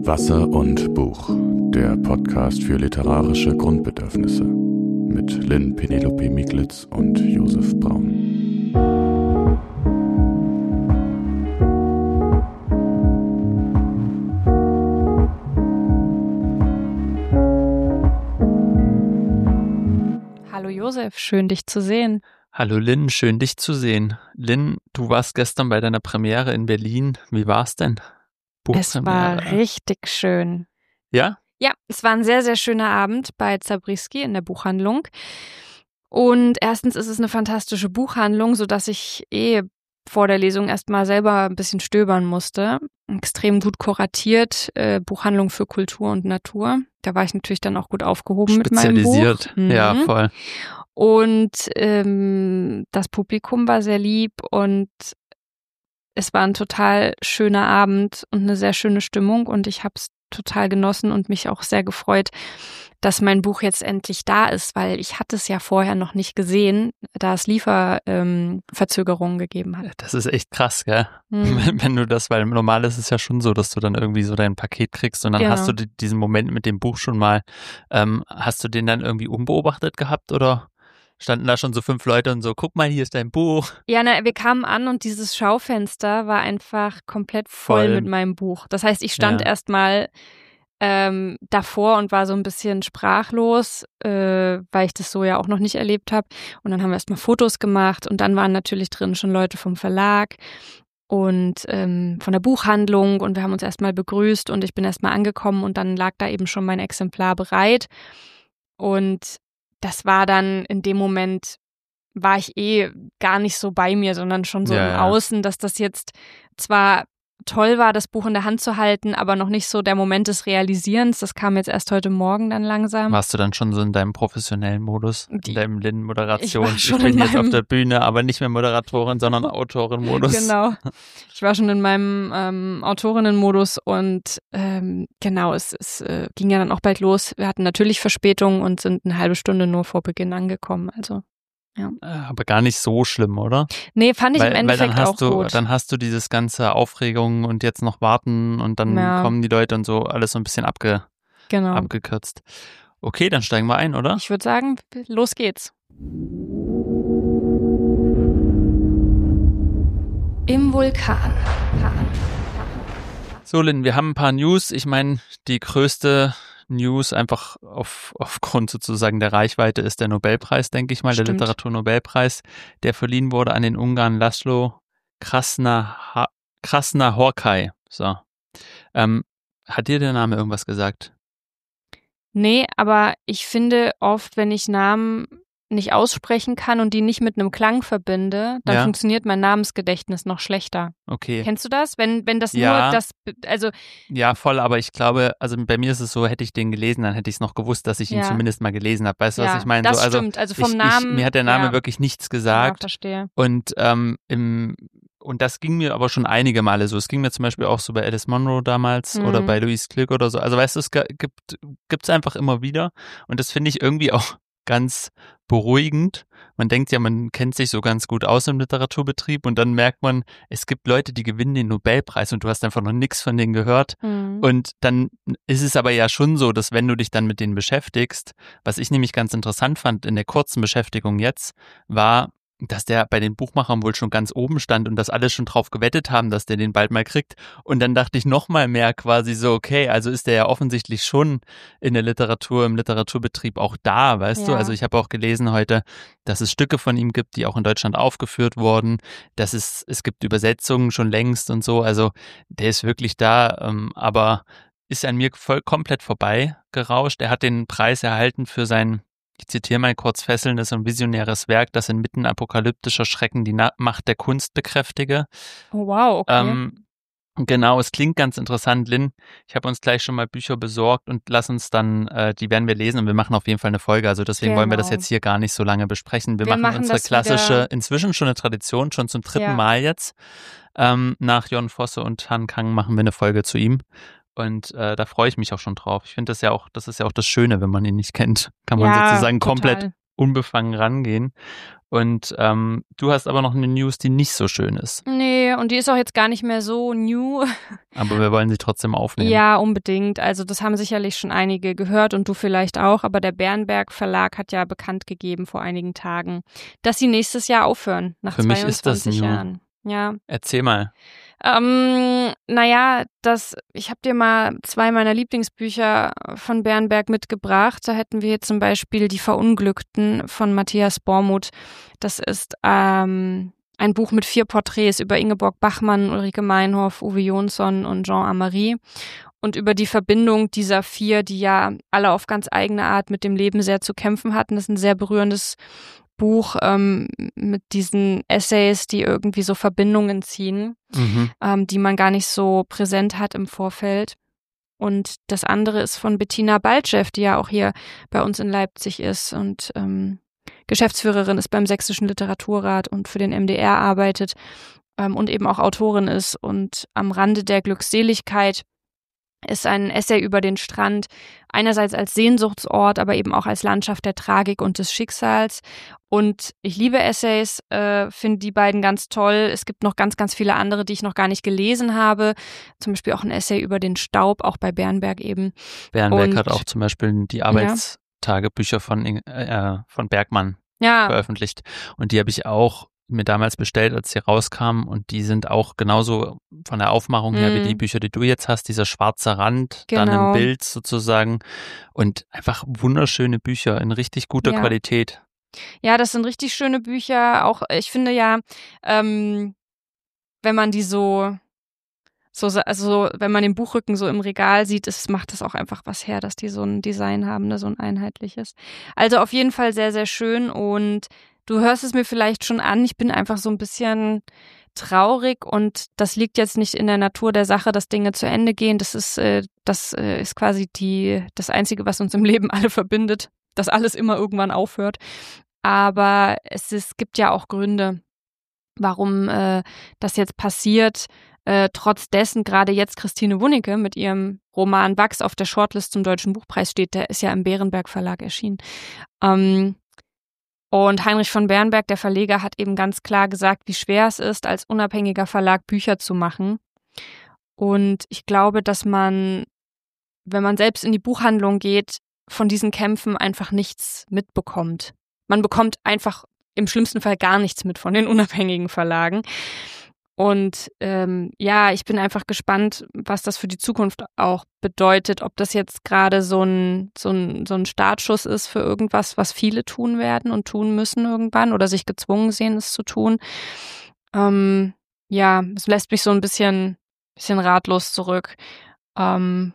Wasser und Buch, der Podcast für literarische Grundbedürfnisse mit Lynn Penelope Miglitz und Josef Braun. Hallo Josef, schön dich zu sehen. Hallo Lynn, schön dich zu sehen. Lynn, du warst gestern bei deiner Premiere in Berlin. Wie war's denn? Es war richtig schön. Ja? Ja, es war ein sehr, sehr schöner Abend bei Zabriskie in der Buchhandlung. Und erstens ist es eine fantastische Buchhandlung, sodass ich vor der Lesung erstmal selber ein bisschen stöbern musste. Extrem gut kuratiert, Buchhandlung für Kultur und Natur. Da war ich natürlich dann auch gut aufgehoben mit meinem Buch. Spezialisiert, ja, voll. Und das Publikum war sehr lieb und es war ein total schöner Abend und eine sehr schöne Stimmung und ich habe es total genossen und mich auch sehr gefreut, dass mein Buch jetzt endlich da ist, weil ich hatte es ja vorher noch nicht gesehen, da es Lieferverzögerungen gegeben hat. Das ist echt krass, gell? Wenn du das, weil normal ist es ja schon so, dass du dann irgendwie so dein Paket kriegst und dann hast du diesen Moment mit dem Buch schon mal, hast du den dann irgendwie unbeobachtet gehabt oder standen da schon so 5 Leute und so, guck mal, hier ist dein Buch. Ja, wir kamen an und dieses Schaufenster war einfach komplett voll mit meinem Buch. Das heißt, ich stand erstmal davor und war so ein bisschen sprachlos, weil ich das so ja auch noch nicht erlebt habe. Und dann haben wir erstmal Fotos gemacht und dann waren natürlich drin schon Leute vom Verlag und von der Buchhandlung und wir haben uns erstmal begrüßt und ich bin erstmal angekommen und dann lag da eben schon mein Exemplar bereit. Und das war dann in dem Moment, war ich gar nicht so bei mir, sondern schon so im Außen, dass das jetzt zwar toll war, das Buch in der Hand zu halten, aber noch nicht so der Moment des Realisierens. Das kam jetzt erst heute Morgen dann langsam. Warst du dann schon so in deinem professionellen Modus, in deinem Lynn-Moderation? Ich bin jetzt auf der Bühne, aber nicht mehr Moderatorin, sondern Autorin-Modus. Genau. Ich war schon in meinem Autorinnen-Modus und genau, es ging ja dann auch bald los. Wir hatten natürlich Verspätung und sind eine halbe Stunde nur vor Beginn angekommen, also ja. Aber gar nicht so schlimm, oder? Nee, fand ich im Endeffekt auch gut. Dann hast du dieses ganze Aufregung und jetzt noch warten und dann kommen die Leute und so, alles so ein bisschen abgekürzt. Okay, dann steigen wir ein, oder? Ich würde sagen, los geht's. Im Vulkan. So, Lynn, wir haben ein paar News. Ich meine, die größte News einfach aufgrund sozusagen der Reichweite ist der Nobelpreis, denke ich mal, der Literaturnobelpreis, der verliehen wurde an den Ungarn Laszlo Krasznahorkai. So. Hat dir der Name irgendwas gesagt? Nee, aber ich finde oft, wenn ich Namen nicht aussprechen kann und die nicht mit einem Klang verbinde, dann funktioniert mein Namensgedächtnis noch schlechter. Okay. Kennst du das? Wenn das nur das, also... Ja, voll, aber ich glaube, also bei mir ist es so, hätte ich den gelesen, dann hätte ich es noch gewusst, dass ich ihn zumindest mal gelesen habe. Weißt du, was ich meine? Das stimmt, also vom Namen... Mir hat der Name wirklich nichts gesagt. Ja, verstehe. Und und das ging mir aber schon einige Male so. Es ging mir zum Beispiel auch so bei Alice Munro damals oder bei Louise Glück oder so. Also weißt du, es gibt's einfach immer wieder. Und das finde ich irgendwie auch ganz beruhigend. Man denkt ja, man kennt sich so ganz gut aus im Literaturbetrieb und dann merkt man, es gibt Leute, die gewinnen den Nobelpreis und du hast einfach noch nichts von denen gehört. Und dann ist es aber ja schon so, dass wenn du dich dann mit denen beschäftigst, was ich nämlich ganz interessant fand in der kurzen Beschäftigung jetzt, war, dass der bei den Buchmachern wohl schon ganz oben stand und dass alle schon drauf gewettet haben, dass der den bald mal kriegt. Und dann dachte ich noch mal mehr quasi so, okay, also ist der ja offensichtlich schon in der Literatur, im Literaturbetrieb auch da, weißt du? Also ich habe auch gelesen heute, dass es Stücke von ihm gibt, die auch in Deutschland aufgeführt wurden, dass es gibt Übersetzungen schon längst und so. Also der ist wirklich da, aber ist an mir komplett vorbei gerauscht. Er hat den Preis erhalten für sein, ich zitiere mal kurz, fesselndes und visionäres Werk, das inmitten apokalyptischer Schrecken die Macht der Kunst bekräftige. Oh, wow, okay. Genau, es klingt ganz interessant, Lynn. Ich habe uns gleich schon mal Bücher besorgt und lass uns dann, die werden wir lesen und wir machen auf jeden Fall eine Folge. Also deswegen wollen wir das jetzt hier gar nicht so lange besprechen. Wir machen unsere klassische, inzwischen schon eine Tradition, schon zum 3. Mal jetzt. Nach Jon Fosse und Han Kang machen wir eine Folge zu ihm. Und da freue ich mich auch schon drauf. Ich finde das ist ja auch das Schöne, wenn man ihn nicht kennt. Kann man sozusagen komplett unbefangen rangehen. Und du hast aber noch eine News, die nicht so schön ist. Nee, und die ist auch jetzt gar nicht mehr so new. Aber wir wollen sie trotzdem aufnehmen. Ja, unbedingt. Also das haben sicherlich schon einige gehört und du vielleicht auch. Aber der Bärenberg Verlag hat ja bekannt gegeben vor einigen Tagen, dass sie nächstes Jahr aufhören, nach Für 22 mich ist das new. Jahren. Ja. Erzähl mal. Naja, ich habe dir mal 2 meiner Lieblingsbücher von Bärenberg mitgebracht. Da hätten wir hier zum Beispiel Die Verunglückten von Matthias Bormuth. Das ist ein Buch mit 4 Porträts über Ingeborg Bachmann, Ulrike Meinhof, Uwe Jonsson und Jean Amary. Und über die Verbindung dieser 4, die ja alle auf ganz eigene Art mit dem Leben sehr zu kämpfen hatten. Das ist ein sehr berührendes Buch mit diesen Essays, die irgendwie so Verbindungen ziehen, die man gar nicht so präsent hat im Vorfeld. Und das andere ist von Bettina Baltschew, die ja auch hier bei uns in Leipzig ist und Geschäftsführerin ist beim Sächsischen Literaturrat und für den MDR arbeitet und eben auch Autorin ist. Und am Rande der Glückseligkeit ist ein Essay über den Strand, einerseits als Sehnsuchtsort, aber eben auch als Landschaft der Tragik und des Schicksals. Und ich liebe Essays, finde die beiden ganz toll. Es gibt noch ganz, ganz viele andere, die ich noch gar nicht gelesen habe. Zum Beispiel auch ein Essay über den Staub, auch bei Bärenberg eben. Bärenberg hat auch zum Beispiel die Arbeitstagebücher von Bergmann veröffentlicht. Und die habe ich auch mir damals bestellt, als sie rauskamen, und die sind auch genauso von der Aufmachung her wie die Bücher, die du jetzt hast, dieser schwarze Rand, dann im Bild sozusagen und einfach wunderschöne Bücher in richtig guter Qualität. Ja, das sind richtig schöne Bücher, auch ich finde ja, wenn man die also wenn man den Buchrücken so im Regal sieht, macht das auch einfach was her, dass die so ein Design haben, ne, so ein einheitliches. Also auf jeden Fall sehr, sehr schön und du hörst es mir vielleicht schon an, ich bin einfach so ein bisschen traurig und das liegt jetzt nicht in der Natur der Sache, dass Dinge zu Ende gehen. Das ist quasi das Einzige, was uns im Leben alle verbindet, dass alles immer irgendwann aufhört. Aber es gibt ja auch Gründe, warum das jetzt passiert. Trotz dessen gerade jetzt Christine Wunicke mit ihrem Roman Wachs auf der Shortlist zum Deutschen Buchpreis steht, der ist ja im Bärenberg Verlag erschienen. Und Heinrich von Bärenberg, der Verleger, hat eben ganz klar gesagt, wie schwer es ist, als unabhängiger Verlag Bücher zu machen. Und ich glaube, dass man, wenn man selbst in die Buchhandlung geht, von diesen Kämpfen einfach nichts mitbekommt. Man bekommt einfach im schlimmsten Fall gar nichts mit von den unabhängigen Verlagen. Und ich bin einfach gespannt, was das für die Zukunft auch bedeutet, ob das jetzt gerade so ein Startschuss ist für irgendwas, was viele tun werden und tun müssen irgendwann oder sich gezwungen sehen, es zu tun. Es lässt mich so ein bisschen ratlos zurück. Und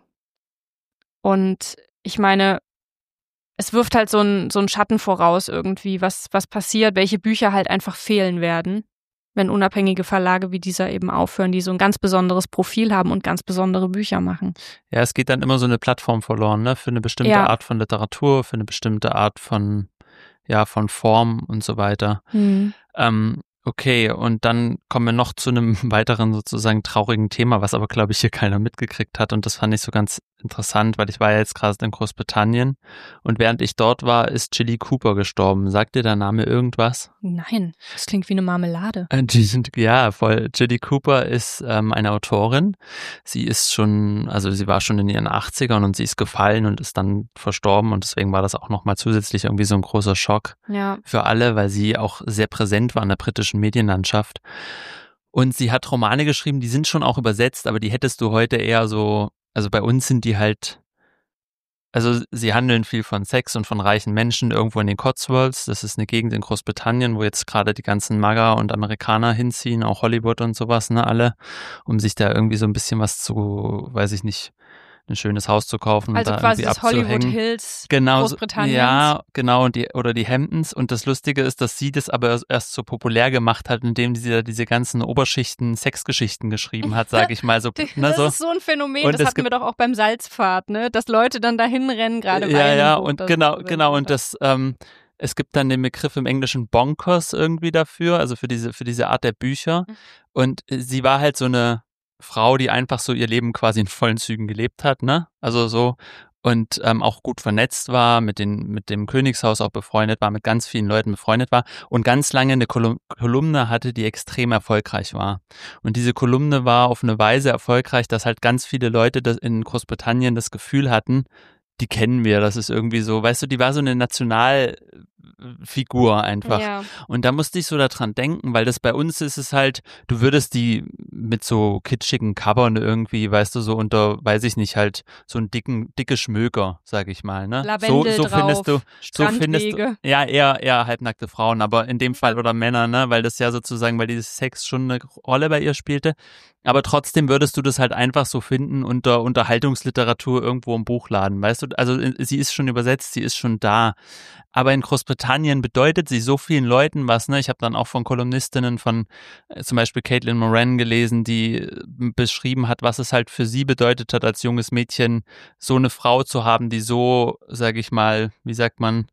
ich meine, es wirft halt so ein Schatten voraus irgendwie, was passiert, welche Bücher halt einfach fehlen werden, wenn unabhängige Verlage wie dieser eben aufhören, die so ein ganz besonderes Profil haben und ganz besondere Bücher machen. Ja, es geht dann immer so eine Plattform verloren, ne? Für eine bestimmte Art von Literatur, für eine bestimmte Art von Form und so weiter. Okay, und dann kommen wir noch zu einem weiteren sozusagen traurigen Thema, was aber, glaube ich, hier keiner mitgekriegt hat. Und das fand ich so ganz interessant, weil ich war ja jetzt gerade in Großbritannien und während ich dort war, ist Jilly Cooper gestorben. Sagt dir der Name irgendwas? Nein, das klingt wie eine Marmelade. Ja, voll. Jilly Cooper ist eine Autorin. Sie war schon in ihren 80ern und sie ist gefallen und ist dann verstorben und deswegen war das auch nochmal zusätzlich irgendwie so ein großer Schock für alle, weil sie auch sehr präsent war in der britischen Medienlandschaft. Und sie hat Romane geschrieben, die sind schon auch übersetzt, aber die hättest du heute eher so, also bei uns sind die halt, also sie handeln viel von Sex und von reichen Menschen irgendwo in den Cotswolds. Das ist eine Gegend in Großbritannien, wo jetzt gerade die ganzen Maga und Amerikaner hinziehen, auch Hollywood und sowas, ne, alle, um sich da irgendwie so ein bisschen was zu, weiß ich nicht, ein schönes Haus zu kaufen. Also und da quasi das Hollywood Hills Großbritanniens. Ja, genau, und die Hamptons. Und das Lustige ist, dass sie das aber erst so populär gemacht hat, indem sie diese ganzen Oberschichten Sexgeschichten geschrieben hat, sage ich mal so. Das ist so ein Phänomen, und das hatten wir doch auch beim Salzpfad, ne? Dass Leute dann dahin rennen, gerade bei einem Buch, und genau, und das es gibt dann den Begriff im Englischen Bonkers irgendwie dafür, also für diese Art der Bücher. Und sie war halt so eine Frau, die einfach so ihr Leben quasi in vollen Zügen gelebt hat, ne? Also so, und auch gut vernetzt war, mit dem Königshaus auch befreundet war, mit ganz vielen Leuten befreundet war und ganz lange eine Kolumne hatte, die extrem erfolgreich war. Und diese Kolumne war auf eine Weise erfolgreich, dass halt ganz viele Leute in Großbritannien das Gefühl hatten, die kennen wir, das ist irgendwie so, weißt du, die war so eine Nationalfigur einfach. Ja. Und da musste ich so daran denken, weil das bei uns ist es halt, du würdest die mit so kitschigen Covern irgendwie, weißt du, so unter, weiß ich nicht, halt so ein dicke Schmöker, sag ich mal, ne? Lavendel so drauf, Strandwege. Ja, eher halbnackte Frauen, aber in dem Fall oder Männer, ne? Weil das ja sozusagen, weil dieses Sex schon eine Rolle bei ihr spielte. Aber trotzdem würdest du das halt einfach so finden unter Unterhaltungsliteratur irgendwo im Buchladen, weißt du? Also sie ist schon übersetzt, sie ist schon da. Aber in Großbritannien bedeutet sie so vielen Leuten was, ne? Ich habe dann auch von Kolumnistinnen von zum Beispiel Caitlin Moran gelesen, die beschrieben hat, was es halt für sie bedeutet hat, als junges Mädchen so eine Frau zu haben, die so, sage ich mal, wie sagt man,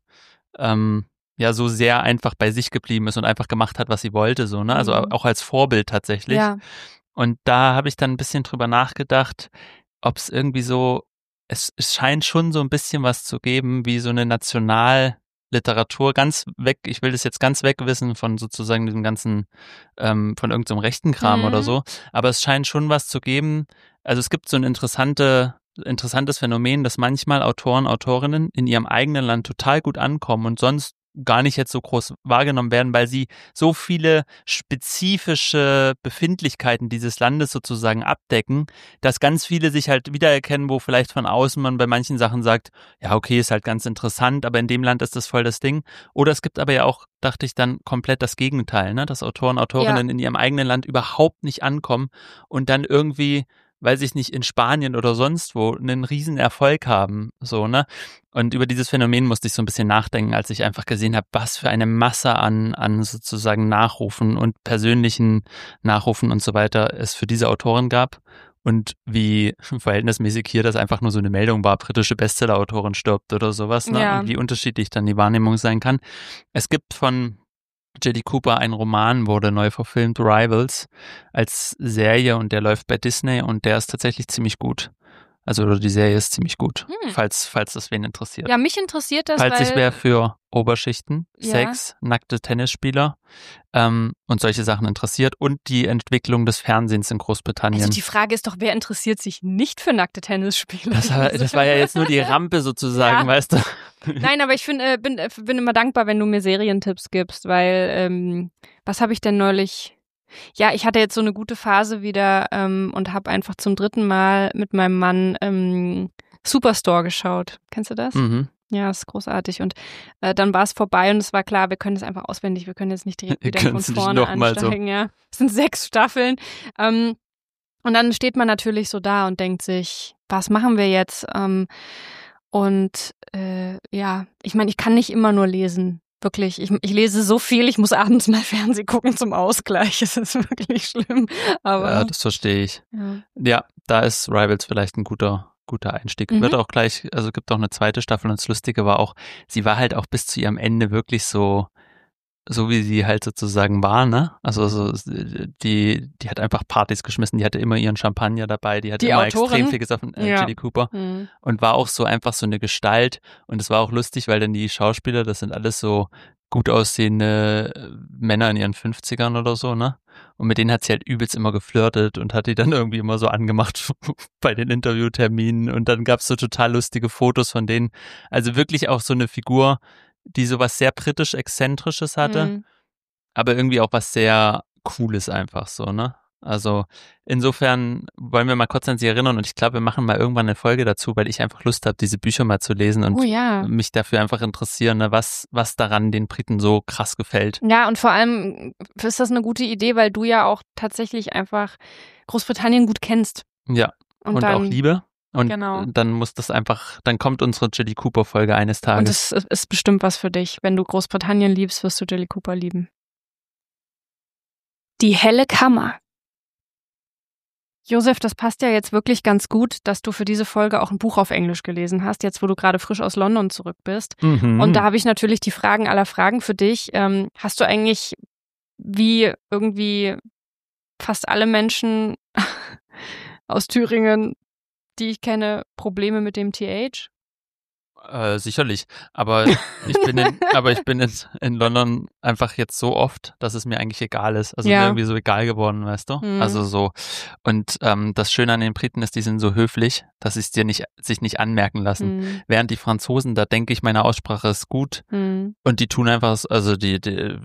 ja, so sehr einfach bei sich geblieben ist und einfach gemacht hat, was sie wollte, so, ne? Also auch als Vorbild tatsächlich. Ja. Und da habe ich dann ein bisschen drüber nachgedacht, ob es irgendwie so, es scheint schon so ein bisschen was zu geben, wie so eine Nationalliteratur, ganz weg, ich will das jetzt ganz wegwissen von sozusagen diesem ganzen, von irgendeinem rechten Kram oder so, aber es scheint schon was zu geben, also es gibt so ein interessantes Phänomen, dass manchmal Autoren, Autorinnen in ihrem eigenen Land total gut ankommen und sonst gar nicht jetzt so groß wahrgenommen werden, weil sie so viele spezifische Befindlichkeiten dieses Landes sozusagen abdecken, dass ganz viele sich halt wiedererkennen, wo vielleicht von außen man bei manchen Sachen sagt, ja okay, ist halt ganz interessant, aber in dem Land ist das voll das Ding. Oder es gibt aber ja auch, dachte ich dann, komplett das Gegenteil, ne? Dass Autoren, Autorinnen in ihrem eigenen Land überhaupt nicht ankommen und dann irgendwie, weiß ich nicht, in Spanien oder sonst wo einen riesen Erfolg haben, so, ne? Und über dieses Phänomen musste ich so ein bisschen nachdenken, als ich einfach gesehen habe, was für eine Masse an sozusagen Nachrufen und persönlichen Nachrufen und so weiter es für diese Autorin gab und wie verhältnismäßig hier das einfach nur so eine Meldung war, britische Bestseller-Autorin stirbt oder sowas, ne? Ja. Und wie unterschiedlich dann die Wahrnehmung sein kann. Es gibt von J.D. Cooper ein Roman, wurde neu verfilmt, Rivals, als Serie und der läuft bei Disney und der ist tatsächlich ziemlich gut. Also die Serie ist ziemlich gut, falls das wen interessiert. Ja, mich interessiert das, falls weil... sich wer für Oberschichten, Ja. Sex, nackte Tennisspieler und solche Sachen interessiert und die Entwicklung des Fernsehens in Großbritannien. Also die Frage ist doch, wer interessiert sich nicht für nackte Tennisspieler? Das war ja jetzt nur die Rampe sozusagen, Ja. weißt du? Nein, aber ich bin immer dankbar, wenn du mir Serientipps gibst, weil was habe ich denn neulich... Ja, ich hatte jetzt so eine gute Phase wieder und habe einfach zum 3. Mal mit meinem Mann Superstore geschaut. Kennst du das? Mhm. Ja, ist großartig. Und dann war es vorbei und es war klar, wir können es einfach auswendig, wir können jetzt nicht direkt wieder von vorne ansteigen. Ja. Es sind 6 Staffeln. Und dann steht man natürlich so da und denkt sich, was machen wir jetzt? Ja, ich meine, ich kann nicht immer nur lesen. Wirklich, ich lese so viel, ich muss abends mal Fernsehen gucken zum Ausgleich. Es ist wirklich schlimm. Aber ja, das verstehe ich. Ja, da ist Rivals vielleicht ein guter Einstieg. Wird auch gleich, also gibt auch eine 2. Staffel und das Lustige war auch, sie war halt auch bis zu ihrem Ende wirklich so wie sie halt sozusagen war, ne? Also die hat einfach Partys geschmissen, die hatte immer ihren Champagner dabei, die hat immer Autorin? extrem viel gesoffen, J.D. Cooper und war auch so einfach so eine Gestalt und es war auch lustig, weil dann die Schauspieler, das sind alles so gut aussehende Männer in ihren 50ern oder so, ne? Und mit denen hat sie halt übelst immer geflirtet und hat die dann irgendwie immer so angemacht bei den Interviewterminen und dann gab's so total lustige Fotos von denen. Also wirklich auch so eine Figur, die sowas sehr britisch-exzentrisches hatte, aber irgendwie auch was sehr Cooles einfach so, ne? Also insofern wollen wir mal kurz an sie erinnern und ich glaube, wir machen mal irgendwann eine Folge dazu, weil ich einfach Lust habe, diese Bücher mal zu lesen und mich dafür einfach interessieren, ne, was daran den Briten so krass gefällt. Ja, und vor allem ist das eine gute Idee, weil du ja auch tatsächlich einfach Großbritannien gut kennst. Ja, und dann, auch Liebe. Und genau. Dann muss das einfach, dann kommt unsere J.D. Cooper-Folge eines Tages. Und das ist bestimmt was für dich. Wenn du Großbritannien liebst, wirst du J.D. Cooper lieben. Die helle Kammer. Josef, das passt ja jetzt wirklich ganz gut, dass du für diese Folge auch ein Buch auf Englisch gelesen hast, jetzt wo du gerade frisch aus London zurück bist. Und da habe ich natürlich die Fragen aller Fragen für dich. Hast du eigentlich, wie irgendwie fast alle Menschen aus Thüringen, die ich kenne, Probleme mit dem TH? Sicherlich, aber ich bin in London einfach jetzt so oft, dass es mir eigentlich egal ist. Also mir irgendwie so egal geworden, weißt du? Also so. Und das Schöne an den Briten ist, die sind so höflich, dass sie es dir sich nicht anmerken lassen. Während die Franzosen, da denke ich, meine Aussprache ist gut und die tun einfach, also die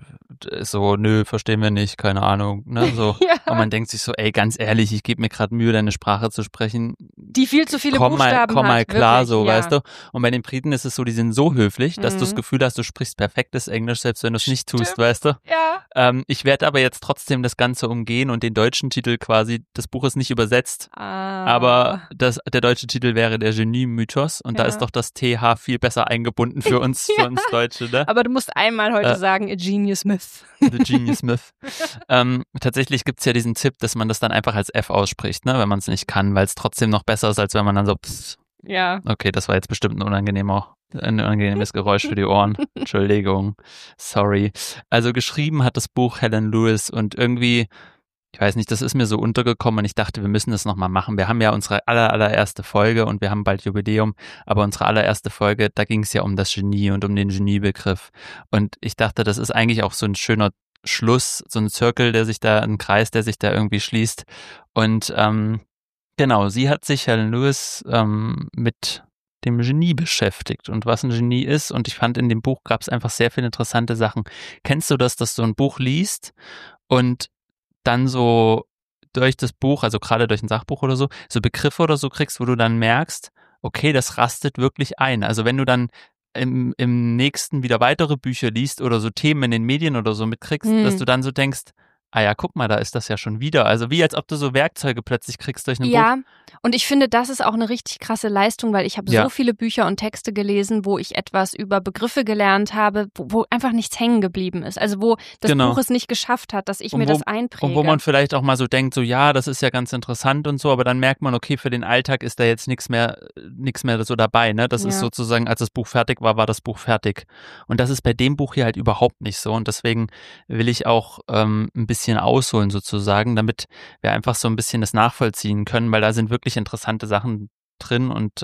so, nö, verstehen wir nicht, keine Ahnung, ne, so. Und man denkt sich so, ey, ganz ehrlich, ich gebe mir gerade Mühe, deine Sprache zu sprechen. Die viel zu viele Buchstaben komm mal klar, wirklich, so, weißt du. Und bei den Briten ist es so, die sind so höflich, dass du das Gefühl hast, du sprichst perfektes Englisch, selbst wenn du es nicht tust, weißt du. Ja. Ich werde aber jetzt trotzdem das Ganze umgehen und den deutschen Titel quasi, das Buch ist nicht übersetzt, aber der deutsche Titel wäre der Genie-Mythos und da ist doch das TH viel besser eingebunden für uns Deutsche, ne? Aber du musst einmal heute sagen, a genius myth. The Genius Myth. Tatsächlich gibt's ja diesen Tipp, dass man das dann einfach als F ausspricht, ne, wenn man es nicht kann, weil es trotzdem noch besser ist, als wenn man dann so Okay, das war jetzt bestimmt ein unangenehmes Geräusch für die Ohren. Entschuldigung. Sorry. Also geschrieben hat das Buch Helen Lewis und irgendwie, ich weiß nicht, das ist mir so untergekommen und ich dachte, wir müssen das nochmal machen. Wir haben ja unsere allererste Folge und wir haben bald Jubiläum, aber unsere allererste Folge, da ging es ja um das Genie und um den Geniebegriff. Und ich dachte, das ist eigentlich auch so ein schöner Schluss, so ein Zirkel, ein Kreis, der sich da irgendwie schließt. Und genau, sie hat sich, Helen Lewis, mit dem Genie beschäftigt und was ein Genie ist. Und ich fand, in dem Buch gab es einfach sehr viele interessante Sachen. Kennst du das, dass du ein Buch liest und dann so durch das Buch, also gerade durch ein Sachbuch oder so Begriffe oder so kriegst, wo du dann merkst, okay, das rastet wirklich ein. Also wenn du dann im nächsten wieder weitere Bücher liest oder so Themen in den Medien oder so mitkriegst, dass du dann so denkst, ah ja, guck mal, da ist das ja schon wieder. Also wie als ob du so Werkzeuge plötzlich kriegst durch ein Buch. Ja, und ich finde, das ist auch eine richtig krasse Leistung, weil ich habe so viele Bücher und Texte gelesen, wo ich etwas über Begriffe gelernt habe, wo einfach nichts hängen geblieben ist. Also wo das Buch es nicht geschafft hat, dass ich mir das einpräge. Und wo man vielleicht auch mal so denkt, so ja, das ist ja ganz interessant und so, aber dann merkt man, okay, für den Alltag ist da jetzt nichts mehr so dabei. Ne? Das ist sozusagen, als das Buch fertig war das Buch fertig. Und das ist bei dem Buch hier halt überhaupt nicht so. Und deswegen will ich auch ein bisschen ausholen sozusagen, damit wir einfach so ein bisschen das nachvollziehen können, weil da sind wirklich interessante Sachen drin und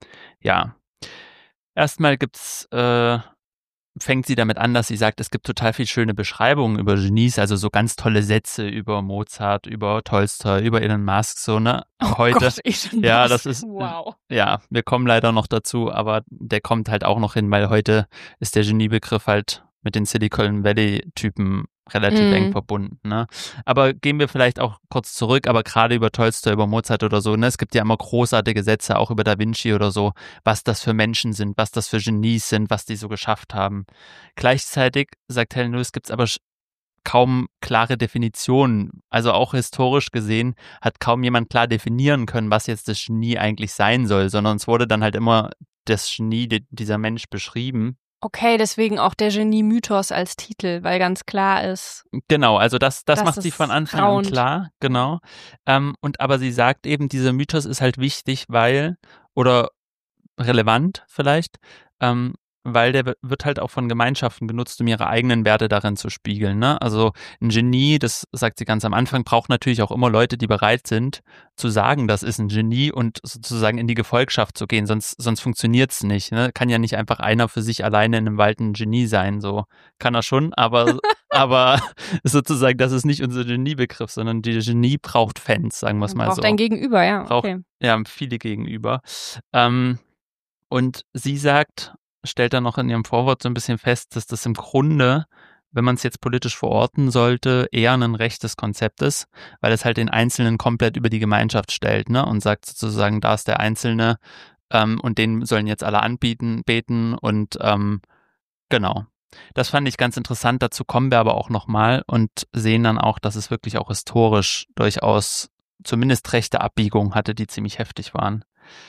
erstmal fängt sie damit an, dass sie sagt, es gibt total viel schöne Beschreibungen über Genies, also so ganz tolle Sätze über Mozart, über Tolstoi, über Elon Musk, so, ne? Heute. Gott, das ist, wow. Ja, wir kommen leider noch dazu, aber der kommt halt auch noch hin, weil heute ist der Geniebegriff halt mit den Silicon Valley-Typen relativ eng verbunden, ne? Aber gehen wir vielleicht auch kurz zurück, aber gerade über Tolstoi, über Mozart oder so, ne? Es gibt ja immer großartige Sätze, auch über Da Vinci oder so, was das für Menschen sind, was das für Genies sind, was die so geschafft haben. Gleichzeitig, sagt Helen Lewis, gibt es aber kaum klare Definitionen. Also auch historisch gesehen hat kaum jemand klar definieren können, was jetzt das Genie eigentlich sein soll, sondern es wurde dann halt immer das Genie, dieser Mensch beschrieben. Okay, deswegen auch der Genie-Mythos als Titel, weil ganz klar ist. Genau, also das macht sie von Anfang an klar, genau. Aber sie sagt eben, dieser Mythos ist halt wichtig, oder relevant vielleicht, weil der wird halt auch von Gemeinschaften genutzt, um ihre eigenen Werte darin zu spiegeln, ne? Also ein Genie, das sagt sie ganz am Anfang, braucht natürlich auch immer Leute, die bereit sind zu sagen, das ist ein Genie und sozusagen in die Gefolgschaft zu gehen, sonst funktioniert's nicht, ne? Kann ja nicht einfach einer für sich alleine in einem Wald ein Genie sein, so kann er schon, aber sozusagen, das ist nicht unser Geniebegriff, sondern die Genie braucht Fans, sagen wir es mal so. Braucht ein Gegenüber, ja. Okay. Ja, viele Gegenüber. Und sie stellt dann noch in ihrem Vorwort so ein bisschen fest, dass das im Grunde, wenn man es jetzt politisch verorten sollte, eher ein rechtes Konzept ist, weil es halt den Einzelnen komplett über die Gemeinschaft stellt, ne? Und sagt sozusagen, da ist der Einzelne und den sollen jetzt alle beten und genau. Das fand ich ganz interessant, dazu kommen wir aber auch nochmal und sehen dann auch, dass es wirklich auch historisch durchaus zumindest rechte Abbiegungen hatte, die ziemlich heftig waren.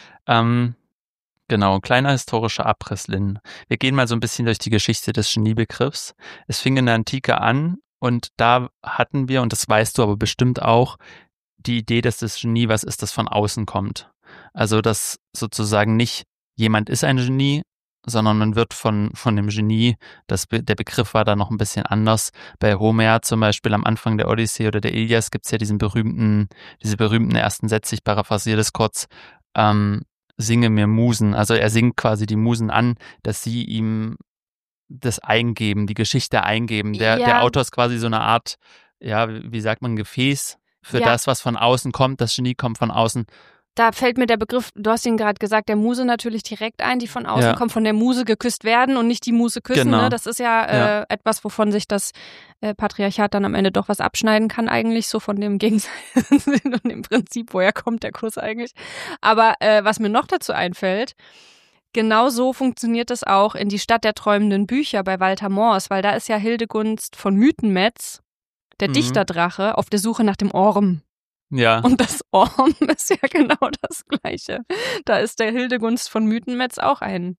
Genau, kleiner historischer Abriss, Lynn. Wir gehen mal so ein bisschen durch die Geschichte des Geniebegriffs. Es fing in der Antike an und da hatten wir, und das weißt du aber bestimmt auch, die Idee, dass das Genie was ist, das von außen kommt. Also, dass sozusagen nicht jemand ist ein Genie, sondern man wird von dem Genie, der Begriff war da noch ein bisschen anders. Bei Homer zum Beispiel am Anfang der Odyssee oder der Ilias gibt es ja diese berühmten ersten Sätze, ich paraphrasiere das kurz, singe mir Musen. Also er singt quasi die Musen an, dass sie ihm das eingeben, die Geschichte eingeben. Der Autor ist quasi so eine Art, ja, wie sagt man, Gefäß für das, was von außen kommt. Das Genie kommt von außen. Da fällt mir der Begriff, du hast ihn gerade gesagt, der Muse natürlich direkt ein, die von außen kommt, von der Muse geküsst werden und nicht die Muse küssen. Genau. Ne? Das ist ja etwas, wovon sich das Patriarchat dann am Ende doch was abschneiden kann eigentlich, so von dem Gegensatz und dem Prinzip, woher kommt der Kuss eigentlich. Aber was mir noch dazu einfällt, genau so funktioniert es auch in Die Stadt der träumenden Bücher bei Walter Moors, weil da ist ja Hildegunst von Mythenmetz, der Dichterdrache, auf der Suche nach dem Orm. Ja. Und das Orm ist ja genau das Gleiche. Da ist der Hildegunst von Mythenmetz auch ein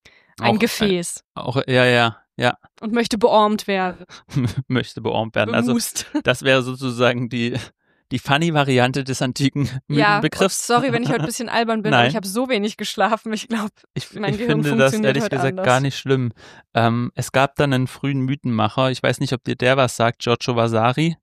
Gefäß. Ja. Und möchte beormt werden. Möchte beormt werden. Bemust. Also das wäre sozusagen die Funny-Variante des antiken Mythenbegriffs. Sorry, wenn ich heute ein bisschen albern bin, aber ich habe so wenig geschlafen. Ich glaube, mein Gehirn finde funktioniert das ehrlich heute gesagt anders. gar nicht schlimm. Es gab dann einen frühen Mythenmacher, ich weiß nicht, ob dir der was sagt, Giorgio Vasari.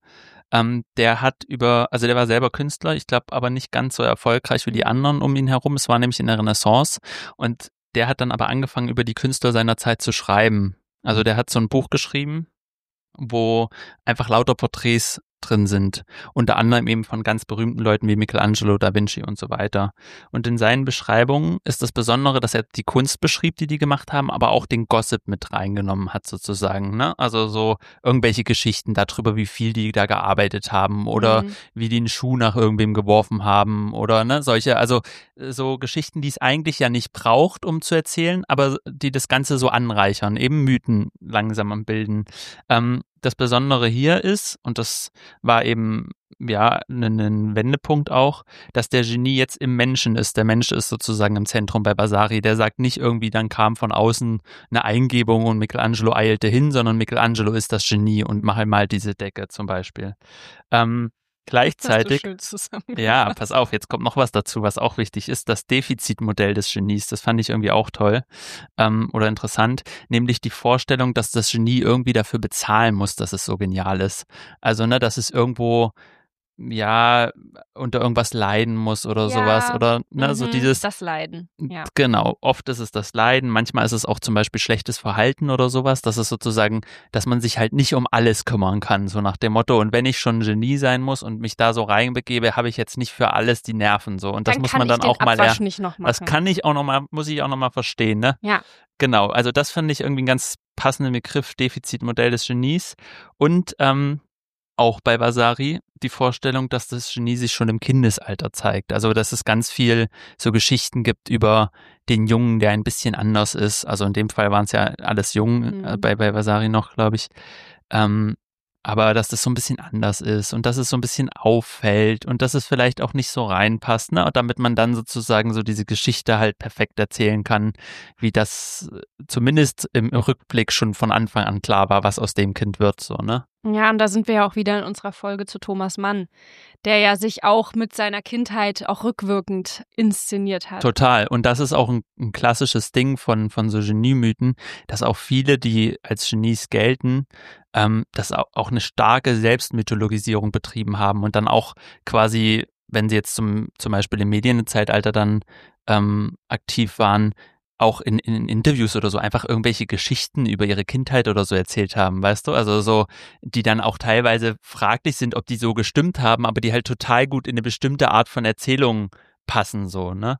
Der war selber Künstler, ich glaube aber nicht ganz so erfolgreich wie die anderen um ihn herum. Es war nämlich in der Renaissance und der hat dann aber angefangen, über die Künstler seiner Zeit zu schreiben. Also der hat so ein Buch geschrieben, wo einfach lauter Porträts drin sind. Unter anderem eben von ganz berühmten Leuten wie Michelangelo, Da Vinci und so weiter. Und in seinen Beschreibungen ist das Besondere, dass er die Kunst beschrieb, die gemacht haben, aber auch den Gossip mit reingenommen hat sozusagen. Ne? Also so irgendwelche Geschichten darüber, wie viel die da gearbeitet haben oder wie die einen Schuh nach irgendwem geworfen haben oder ne, solche, also so Geschichten, die es eigentlich ja nicht braucht, um zu erzählen, aber die das Ganze so anreichern, eben Mythen langsam am Bilden. Das Besondere hier ist, und das war eben ja ein Wendepunkt auch, dass der Genie jetzt im Menschen ist. Der Mensch ist sozusagen im Zentrum bei Vasari. Der sagt nicht irgendwie, dann kam von außen eine Eingebung und Michelangelo eilte hin, sondern Michelangelo ist das Genie und malt diese Decke zum Beispiel. Gleichzeitig, ja, pass auf, jetzt kommt noch was dazu, was auch wichtig ist, das Defizitmodell des Genies, das fand ich irgendwie auch toll oder interessant, nämlich die Vorstellung, dass das Genie irgendwie dafür bezahlen muss, dass es so genial ist. Also, ne, dass es irgendwo ja unter irgendwas leiden muss oder sowas oder ne, so dieses das Leiden, ja. Genau, oft ist es das Leiden, manchmal ist es auch zum Beispiel schlechtes Verhalten oder sowas, das ist sozusagen, dass man sich halt nicht um alles kümmern kann, so nach dem Motto, und wenn ich schon ein Genie sein muss und mich da so reinbegebe, habe ich jetzt nicht für alles die Nerven so und das muss man dann auch mal lernen. Das kann ich auch nochmal, muss ich auch nochmal verstehen, ne? Ja. Genau, also das fand ich irgendwie einen ganz passenden Begriff, Defizitmodell des Genies und auch bei Vasari die Vorstellung, dass das Genie sich schon im Kindesalter zeigt. Also, dass es ganz viel so Geschichten gibt über den Jungen, der ein bisschen anders ist. Also in dem Fall waren es ja alles Jungen, bei Vasari noch, glaube ich. Aber dass das so ein bisschen anders ist und dass es so ein bisschen auffällt und dass es vielleicht auch nicht so reinpasst, ne? Und damit man dann sozusagen so diese Geschichte halt perfekt erzählen kann, wie das zumindest im Rückblick schon von Anfang an klar war, was aus dem Kind wird, so, ne? Ja, und da sind wir ja auch wieder in unserer Folge zu Thomas Mann, der ja sich auch mit seiner Kindheit auch rückwirkend inszeniert hat. Total. Und das ist auch ein klassisches Ding von so Geniemythen, dass auch viele, die als Genies gelten, das auch eine starke Selbstmythologisierung betrieben haben und dann auch quasi, wenn sie jetzt zum Beispiel im Medienzeitalter dann aktiv waren, auch in Interviews oder so einfach irgendwelche Geschichten über ihre Kindheit oder so erzählt haben, weißt du? Also so, die dann auch teilweise fraglich sind, ob die so gestimmt haben, aber die halt total gut in eine bestimmte Art von Erzählung passen, so, ne?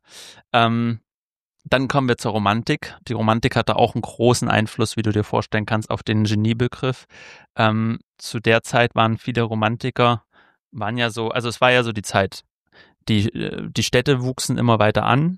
Dann kommen wir zur Romantik. Die Romantik hatte auch einen großen Einfluss, wie du dir vorstellen kannst, auf den Geniebegriff. Zu der Zeit waren viele Romantiker, also es war ja so die Zeit, die Städte wuchsen immer weiter an,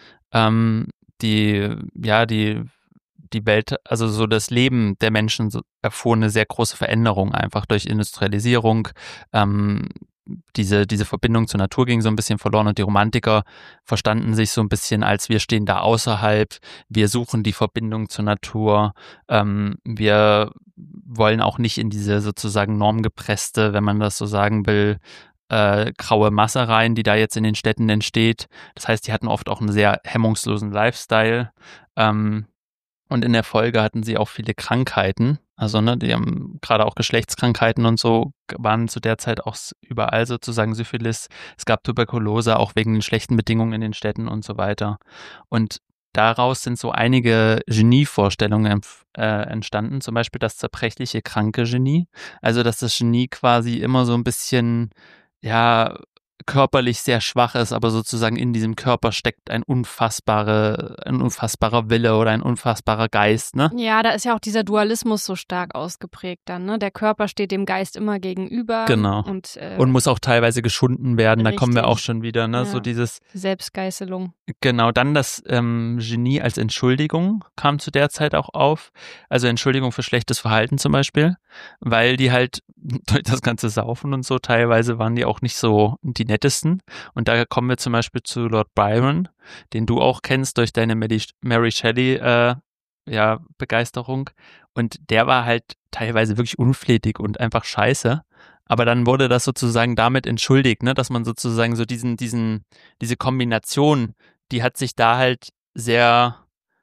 die Welt, also so das Leben der Menschen erfuhr eine sehr große Veränderung einfach durch Industrialisierung. Diese Verbindung zur Natur ging so ein bisschen verloren und die Romantiker verstanden sich so ein bisschen als wir stehen da außerhalb, wir suchen die Verbindung zur Natur, wir wollen auch nicht in diese sozusagen normgepresste, wenn man das so sagen will, graue Masse rein, die da jetzt in den Städten entsteht. Das heißt, die hatten oft auch einen sehr hemmungslosen Lifestyle. Und in der Folge hatten sie auch viele Krankheiten. Also, ne, die haben gerade auch Geschlechtskrankheiten und so, waren zu der Zeit auch überall sozusagen Syphilis. Es gab Tuberkulose, auch wegen den schlechten Bedingungen in den Städten und so weiter. Und daraus sind so einige Genievorstellungen entstanden, zum Beispiel das zerbrechliche kranke Genie. Also, dass das Genie quasi immer so ein bisschen, ja, körperlich sehr schwach ist, aber sozusagen in diesem Körper steckt ein unfassbarer Wille oder ein unfassbarer Geist, ne? Ja, da ist ja auch dieser Dualismus so stark ausgeprägt dann, ne? Der Körper steht dem Geist immer gegenüber. Genau. Und muss auch teilweise geschunden werden, richtig. Da kommen wir auch schon wieder, ne? Ja. So dieses Selbstgeißelung. Genau, dann das Genie als Entschuldigung kam zu der Zeit auch auf. Also Entschuldigung für schlechtes Verhalten zum Beispiel, weil die halt durch das ganze Saufen und so, teilweise waren die auch nicht so die nettesten. Und da kommen wir zum Beispiel zu Lord Byron, den du auch kennst durch deine Mary Shelley Begeisterung. Und der war halt teilweise wirklich unflätig und einfach scheiße. Aber dann wurde das sozusagen damit entschuldigt, ne, dass man sozusagen so diese Kombination, die hat sich da halt sehr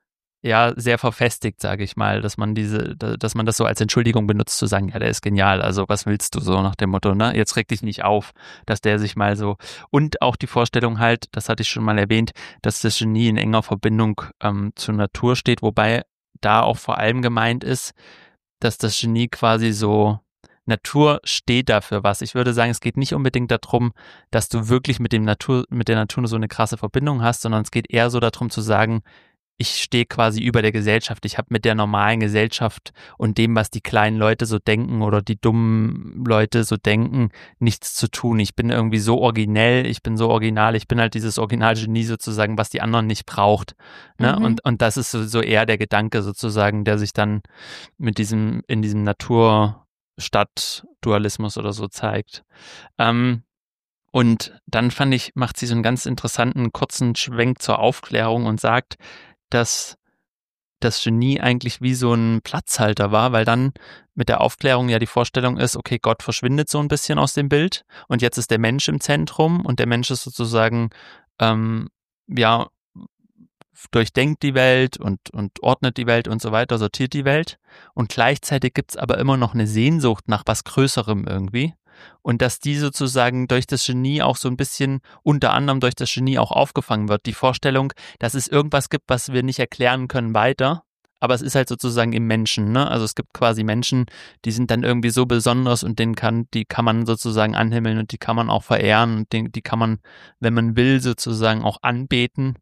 verfestigt, sage ich mal, dass man das so als Entschuldigung benutzt, zu sagen, ja, der ist genial, also was willst du, so nach dem Motto, ne, jetzt reg dich nicht auf, dass der sich mal so, und auch die Vorstellung halt, das hatte ich schon mal erwähnt, dass das Genie in enger Verbindung zur Natur steht, wobei da auch vor allem gemeint ist, dass das Genie quasi so, Natur steht dafür was. Ich würde sagen, es geht nicht unbedingt darum, dass du wirklich mit der Natur so eine krasse Verbindung hast, sondern es geht eher so darum zu sagen, ich stehe quasi über der Gesellschaft. Ich habe mit der normalen Gesellschaft und dem, was die kleinen Leute so denken oder die dummen Leute so denken, nichts zu tun. Ich bin irgendwie so originell, ich bin so original, ich bin halt dieses Originalgenie sozusagen, was die anderen nicht braucht. Ne? Mhm. Und das ist so eher der Gedanke sozusagen, der sich dann in diesem Natur-Stadt-Dualismus oder so zeigt. Und dann fand ich, macht sie so einen ganz interessanten kurzen Schwenk zur Aufklärung und sagt, dass das Genie eigentlich wie so ein Platzhalter war, weil dann mit der Aufklärung ja die Vorstellung ist, okay, Gott verschwindet so ein bisschen aus dem Bild und jetzt ist der Mensch im Zentrum und der Mensch ist sozusagen, durchdenkt die Welt und ordnet die Welt und so weiter, sortiert die Welt und gleichzeitig gibt's aber immer noch eine Sehnsucht nach was Größerem irgendwie. Und dass die sozusagen durch das Genie auch so ein bisschen, unter anderem durch das Genie auch aufgefangen wird. Die Vorstellung, dass es irgendwas gibt, was wir nicht erklären können weiter, aber es ist halt sozusagen im Menschen, ne? Also es gibt quasi Menschen, die sind dann irgendwie so besonders und die kann man sozusagen anhimmeln und die kann man auch verehren und die kann man, wenn man will, sozusagen auch anbeten,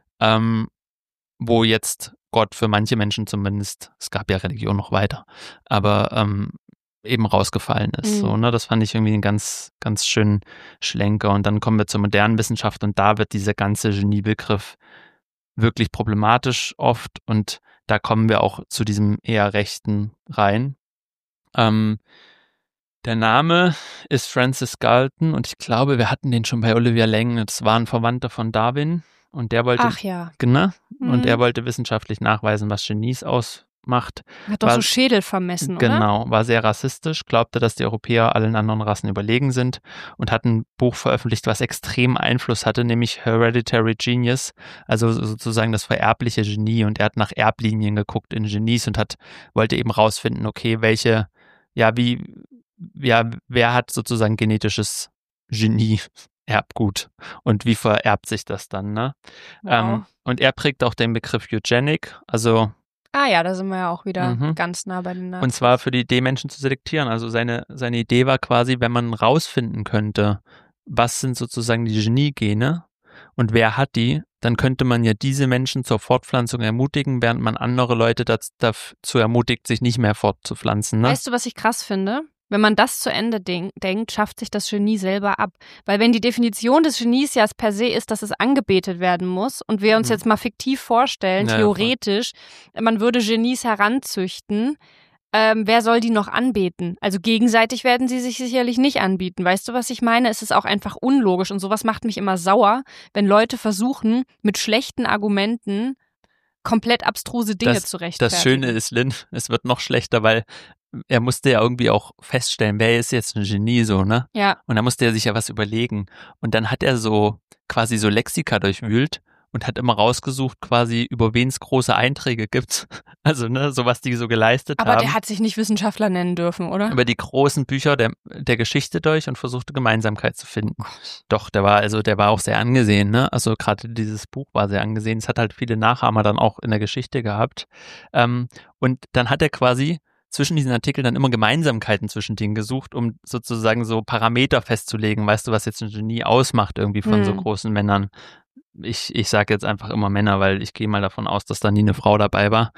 wo jetzt Gott für manche Menschen zumindest, es gab ja Religion noch weiter, aber eben rausgefallen ist. So, ne? Das fand ich irgendwie einen ganz, ganz schönen Schlenker. Und dann kommen wir zur modernen Wissenschaft und da wird dieser ganze Geniebegriff wirklich problematisch oft und da kommen wir auch zu diesem eher Rechten rein. Der Name ist Francis Galton und ich glaube, wir hatten den schon bei Olivia Lang. Das war ein Verwandter von Darwin und der wollte, genau, und er wollte wissenschaftlich nachweisen, was Genies ausmacht. Hat doch so Schädel vermessen, oder? Genau, war sehr rassistisch, glaubte, dass die Europäer allen anderen Rassen überlegen sind und hat ein Buch veröffentlicht, was extrem Einfluss hatte, nämlich Hereditary Genius, also sozusagen das vererbliche Genie. Und er hat nach Erblinien geguckt in Genies und wollte eben rausfinden, okay, wer hat sozusagen genetisches Genie? Erbgut und wie vererbt sich das dann, ne? Wow. Und er prägt auch den Begriff Eugenic, also da sind wir ja auch wieder ganz nah bei den Nazis. Und zwar für die Idee, Menschen zu selektieren. Also seine Idee war quasi, wenn man rausfinden könnte, was sind sozusagen die Genie-Gene und wer hat die, dann könnte man ja diese Menschen zur Fortpflanzung ermutigen, während man andere Leute dazu ermutigt, sich nicht mehr fortzupflanzen. Ne? Weißt du, was ich krass finde? Wenn man das zu Ende denkt, schafft sich das Genie selber ab. Weil wenn die Definition des Genies ja per se ist, dass es angebetet werden muss und wir uns jetzt mal fiktiv vorstellen, theoretisch, man würde Genies heranzüchten, wer soll die noch anbeten? Also gegenseitig werden sie sich sicherlich nicht anbieten. Weißt du, was ich meine? Es ist auch einfach unlogisch und sowas macht mich immer sauer, wenn Leute versuchen, mit schlechten Argumenten komplett abstruse Dinge zu rechtfertigen. Das Schöne ist, Lynn, es wird noch schlechter, weil er musste ja irgendwie auch feststellen, wer ist jetzt ein Genie, so, ne? Ja. Und da musste er sich ja was überlegen. Und dann hat er so quasi so Lexika durchwühlt und hat immer rausgesucht, quasi über wen es große Einträge gibt. Also, ne, so was die so geleistet haben. Aber der hat sich nicht Wissenschaftler nennen dürfen, oder? Über die großen Bücher der Geschichte durch und versuchte Gemeinsamkeit zu finden. Doch, der war auch sehr angesehen, ne? Also gerade dieses Buch war sehr angesehen. Es hat halt viele Nachahmer dann auch in der Geschichte gehabt. Und dann hat er quasi zwischen diesen Artikeln dann immer Gemeinsamkeiten zwischen denen gesucht, um sozusagen so Parameter festzulegen, weißt du, was jetzt ein Genie ausmacht irgendwie von so großen Männern. Ich sage jetzt einfach immer Männer, weil ich gehe mal davon aus, dass da nie eine Frau dabei war.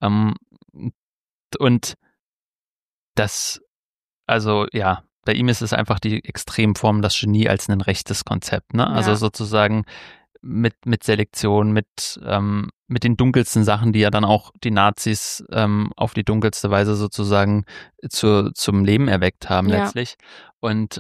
Und das, also ja, bei ihm ist es einfach die Extremform, das Genie als ein rechtes Konzept, ne? Also sozusagen mit Selektion, mit den dunkelsten Sachen, die ja dann auch die Nazis auf die dunkelste Weise sozusagen zum Leben erweckt haben letztlich. Und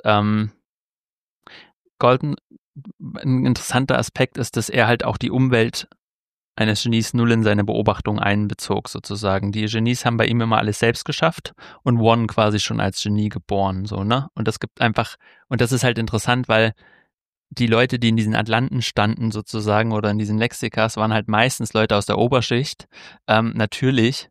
Galton, ein interessanter Aspekt ist, dass er halt auch die Umwelt eines Genies null in seine Beobachtung einbezog sozusagen. Die Genies haben bei ihm immer alles selbst geschafft und wurden quasi schon als Genie geboren, so, ne? Und das gibt einfach, und das ist halt interessant, weil die Leute, die in diesen Atlanten standen sozusagen oder in diesen Lexikas, waren halt meistens Leute aus der Oberschicht, natürlich,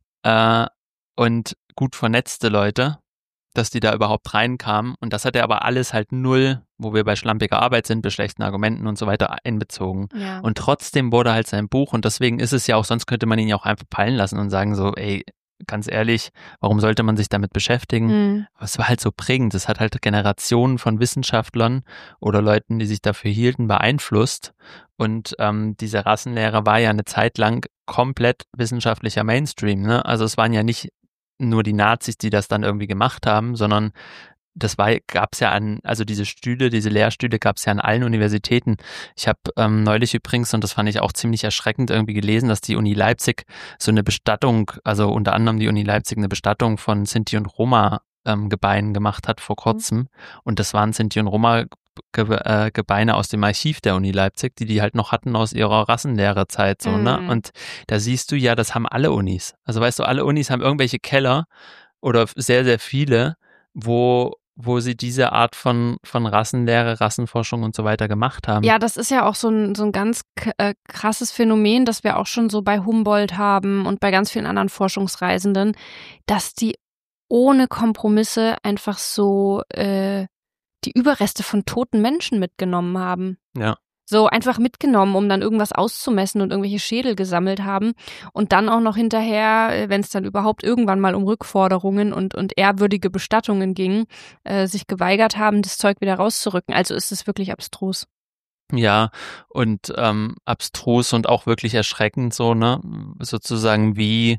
und gut vernetzte Leute, dass die da überhaupt reinkamen. Und das hat er aber alles halt null, wo wir bei schlampiger Arbeit sind, bei schlechten Argumenten und so weiter einbezogen. Ja. Und trotzdem wurde halt sein Buch, und deswegen ist es ja auch, sonst könnte man ihn ja auch einfach fallen lassen und sagen so, ey, ganz ehrlich, warum sollte man sich damit beschäftigen? Aber es war halt so prägend. Es hat halt Generationen von Wissenschaftlern oder Leuten, die sich dafür hielten, beeinflusst. Und diese Rassenlehre war ja eine Zeit lang komplett wissenschaftlicher Mainstream, ne? Also es waren ja nicht nur die Nazis, die das dann irgendwie gemacht haben, sondern gab es ja also diese Lehrstühle gab es ja an allen Universitäten. Ich habe neulich übrigens, und das fand ich auch ziemlich erschreckend, irgendwie gelesen, dass die Uni Leipzig so eine Bestattung, also unter anderem die Uni Leipzig eine Bestattung von Sinti und Roma Gebeinen gemacht hat vor kurzem. Und das waren Sinti und Roma Gebeine aus dem Archiv der Uni Leipzig, die halt noch hatten aus ihrer Rassenlehrerzeit, so, ne? Und da siehst du ja, das haben alle Unis. Also weißt du, alle Unis haben irgendwelche Keller oder sehr, sehr viele, wo sie diese Art von Rassenlehre, Rassenforschung und so weiter gemacht haben. Ja, das ist ja auch so ein ganz krasses Phänomen, das wir auch schon so bei Humboldt haben und bei ganz vielen anderen Forschungsreisenden, dass die ohne Kompromisse einfach so die Überreste von toten Menschen mitgenommen haben. Ja. So einfach mitgenommen, um dann irgendwas auszumessen und irgendwelche Schädel gesammelt haben und dann auch noch hinterher, wenn es dann überhaupt irgendwann mal um Rückforderungen und ehrwürdige Bestattungen ging, sich geweigert haben, das Zeug wieder rauszurücken. Also ist es wirklich abstrus. Ja, und abstrus und auch wirklich erschreckend so, ne? Sozusagen wie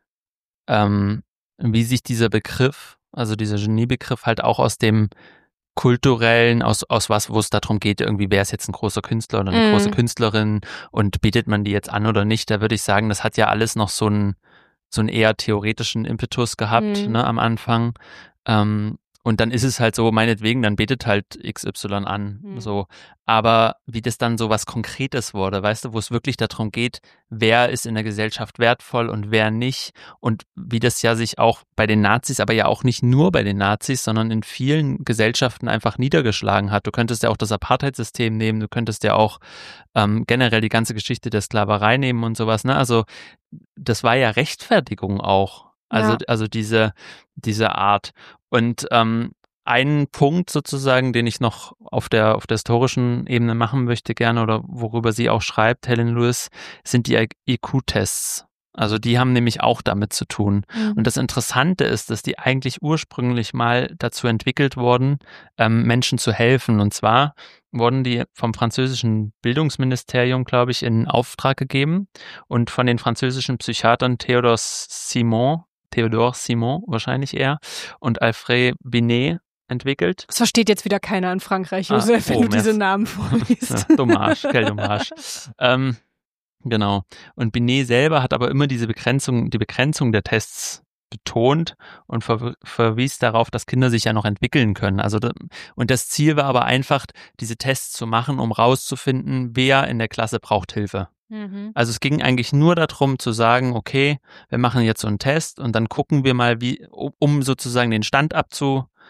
sich dieser Begriff, also dieser Geniebegriff halt auch aus dem kulturellen, aus was, wo es darum geht, irgendwie, wer ist jetzt ein großer Künstler oder eine große Künstlerin und betet man die jetzt an oder nicht, da würde ich sagen, das hat ja alles noch so einen eher theoretischen Impetus gehabt, ne, am Anfang. Und dann ist es halt so, meinetwegen, dann betet halt XY an, so. Aber wie das dann so was Konkretes wurde, weißt du, wo es wirklich darum geht, wer ist in der Gesellschaft wertvoll und wer nicht, und wie das ja sich auch bei den Nazis, aber ja auch nicht nur bei den Nazis, sondern in vielen Gesellschaften einfach niedergeschlagen hat. Du könntest ja auch das Apartheidsystem nehmen, du könntest ja auch generell die ganze Geschichte der Sklaverei nehmen und sowas, ne? Also das war ja Rechtfertigung auch. Also diese Art. Und einen Punkt sozusagen, den ich noch auf der historischen Ebene machen möchte gerne oder worüber sie auch schreibt, Helen Lewis, sind die IQ-Tests. Also die haben nämlich auch damit zu tun. Und das Interessante ist, dass die eigentlich ursprünglich mal dazu entwickelt wurden, Menschen zu helfen. Und zwar wurden die vom französischen Bildungsministerium, glaube ich, in Auftrag gegeben und von den französischen Psychiatern Theodore Simon wahrscheinlich eher, und Alfred Binet entwickelt. Das versteht jetzt wieder keiner in Frankreich, Josef, wenn du diese Namen vorliest. Ja, dommage. Genau. Und Binet selber hat aber immer die Begrenzung der Tests betont und verwies darauf, dass Kinder sich ja noch entwickeln können. Und das Ziel war aber einfach, diese Tests zu machen, um rauszufinden, wer in der Klasse braucht Hilfe. Also es ging eigentlich nur darum zu sagen, okay, wir machen jetzt so einen Test und dann gucken wir mal, um sozusagen den Stand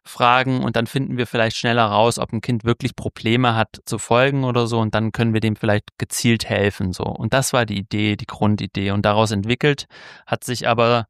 fragen und dann finden wir vielleicht schneller raus, ob ein Kind wirklich Probleme hat zu folgen oder so und dann können wir dem vielleicht gezielt helfen so. Und das war die Idee, die Grundidee und daraus entwickelt hat sich aber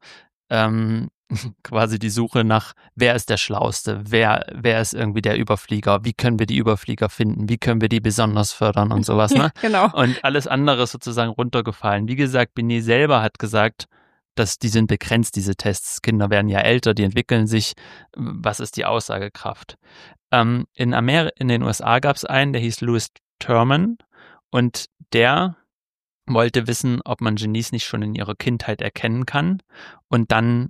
quasi die Suche nach, wer ist der Schlauste, wer ist irgendwie der Überflieger, wie können wir die Überflieger finden, wie können wir die besonders fördern und sowas, ne? Genau. Und alles andere ist sozusagen runtergefallen. Wie gesagt, Binet selber hat gesagt, dass die sind begrenzt, diese Tests. Kinder werden ja älter, die entwickeln sich. Was ist die Aussagekraft? In den USA gab es einen, der hieß Louis Terman und der wollte wissen, ob man Genies nicht schon in ihrer Kindheit erkennen kann und dann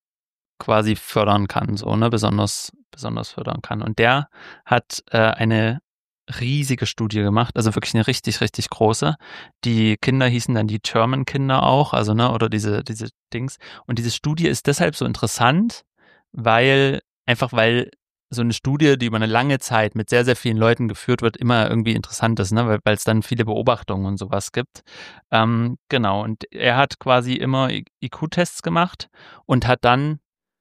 quasi fördern kann, so, ne, besonders fördern kann. Und der hat eine riesige Studie gemacht, also wirklich eine richtig, richtig große. Die Kinder hießen dann die Terman-Kinder auch, also, ne, oder diese Dings. Und diese Studie ist deshalb so interessant, weil so eine Studie, die über eine lange Zeit mit sehr, sehr vielen Leuten geführt wird, immer irgendwie interessant ist, ne? Weil es dann viele Beobachtungen und sowas gibt. Genau, und er hat quasi immer IQ-Tests gemacht und hat dann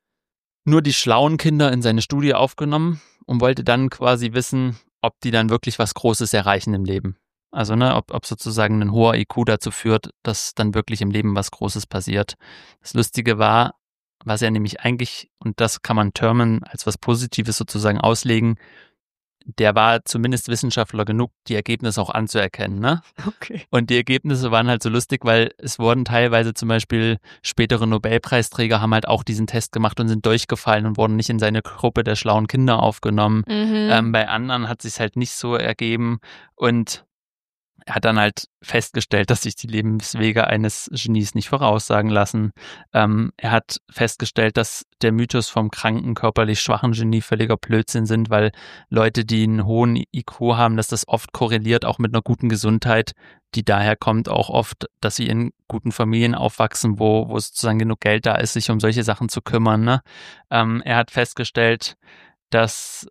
nur die schlauen Kinder in seine Studie aufgenommen und wollte dann quasi wissen, ob die dann wirklich was Großes erreichen im Leben. Also, ne, ob sozusagen ein hoher IQ dazu führt, dass dann wirklich im Leben was Großes passiert. Das Lustige war, was er nämlich eigentlich, und das kann man Terman als was Positives sozusagen auslegen, der war zumindest Wissenschaftler genug, die Ergebnisse auch anzuerkennen, ne? Okay. Und die Ergebnisse waren halt so lustig, weil es wurden teilweise zum Beispiel spätere Nobelpreisträger haben halt auch diesen Test gemacht und sind durchgefallen und wurden nicht in seine Gruppe der schlauen Kinder aufgenommen. Bei anderen hat sich halt nicht so ergeben und er hat dann halt festgestellt, dass sich die Lebenswege eines Genies nicht voraussagen lassen. Er hat festgestellt, dass der Mythos vom kranken, körperlich schwachen Genie völliger Blödsinn sind, weil Leute, die einen hohen IQ haben, dass das oft korreliert, auch mit einer guten Gesundheit, die daher kommt auch oft, dass sie in guten Familien aufwachsen, wo sozusagen genug Geld da ist, sich um solche Sachen zu kümmern, ne? Er hat festgestellt, dass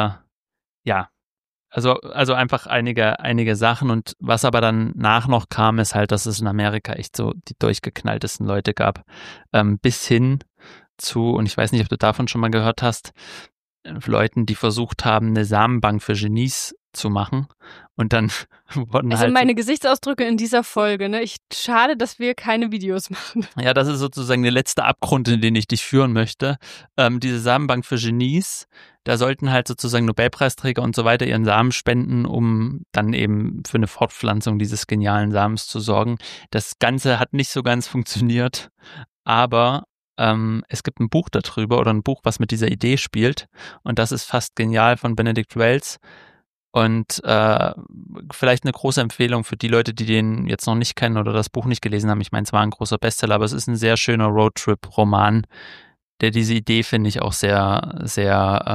Also einfach einige Sachen und was aber dann noch kam, ist halt, dass es in Amerika echt so die durchgeknalltesten Leute gab, bis hin zu, und ich weiß nicht, ob du davon schon mal gehört hast, Leuten, die versucht haben, eine Samenbank für Genies zu machen und dann wurden also halt... meine Gesichtsausdrücke in dieser Folge, ne? Schade, dass wir keine Videos machen. Ja, das ist sozusagen der letzte Abgrund, in den ich dich führen möchte. Diese Samenbank für Genies, da sollten halt sozusagen Nobelpreisträger und so weiter ihren Samen spenden, um dann eben für eine Fortpflanzung dieses genialen Samens zu sorgen. Das Ganze hat nicht so ganz funktioniert, aber es gibt ein Buch darüber oder ein Buch, was mit dieser Idee spielt und das ist fast genial von Benedict Wells. Und vielleicht eine große Empfehlung für die Leute, die den jetzt noch nicht kennen oder das Buch nicht gelesen haben. Ich meine, es war ein großer Bestseller, aber es ist ein sehr schöner Roadtrip-Roman, der diese Idee, finde ich, auch sehr, sehr,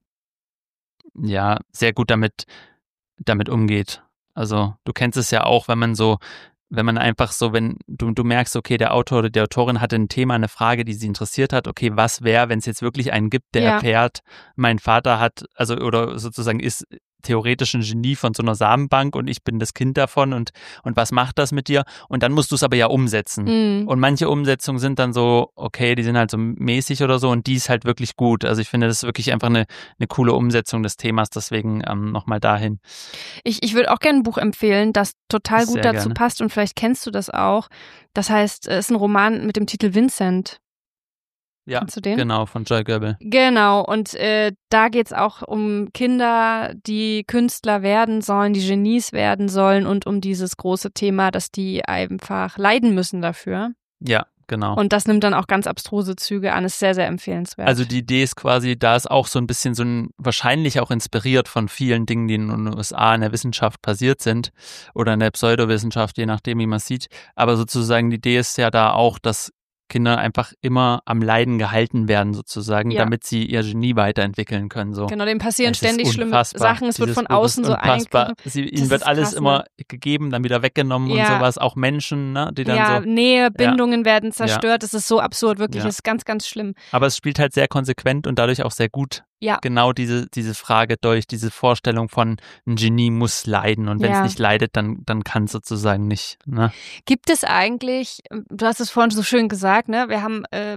sehr gut damit umgeht. Also du kennst es ja auch, wenn man einfach so, wenn du merkst, okay, der Autor oder die Autorin hatte ein Thema, eine Frage, die sie interessiert hat, okay, was wäre, wenn es jetzt wirklich einen gibt, der erfährt, mein Vater hat, also oder sozusagen ist theoretisch ein Genie von so einer Samenbank und ich bin das Kind davon und was macht das mit dir? Und dann musst du es aber ja umsetzen. Und manche Umsetzungen sind dann so, okay, die sind halt so mäßig oder so und die ist halt wirklich gut. Also ich finde, das ist wirklich einfach eine coole Umsetzung des Themas, deswegen nochmal dahin. Ich würde auch gerne ein Buch empfehlen, das total gut dazu passt und vielleicht kennst du das auch. Das heißt, es ist ein Roman mit dem Titel Vincent. Ja, Kennst du den? Genau, von Joy Goebel. Genau, und da geht's auch um Kinder, die Künstler werden sollen, die Genies werden sollen und um dieses große Thema, dass die einfach leiden müssen dafür. Ja, genau. Und das nimmt dann auch ganz abstruse Züge an, ist sehr, sehr empfehlenswert. Also die Idee ist quasi, da ist auch so ein bisschen wahrscheinlich auch inspiriert von vielen Dingen, die in den USA in der Wissenschaft passiert sind oder in der Pseudowissenschaft, je nachdem, wie man sieht. Aber sozusagen die Idee ist ja da auch, dass Kinder einfach immer am Leiden gehalten werden sozusagen, damit sie ihr Genie weiterentwickeln können. So. Genau, dem passieren ständig schlimme Sachen, es wird von außen so eingegriffen. Ihnen wird alles immer gegeben, dann wieder weggenommen und sowas, auch Menschen, ne, die dann so... Nähe, Bindungen werden zerstört, es ist so absurd, wirklich, es ist ganz, ganz schlimm. Aber es spielt halt sehr konsequent und dadurch auch sehr gut genau diese Frage durch, diese Vorstellung von ein Genie muss leiden und wenn es nicht leidet, dann kann es sozusagen nicht. Ne? Gibt es eigentlich, du hast es vorhin so schön gesagt, ne? Wir haben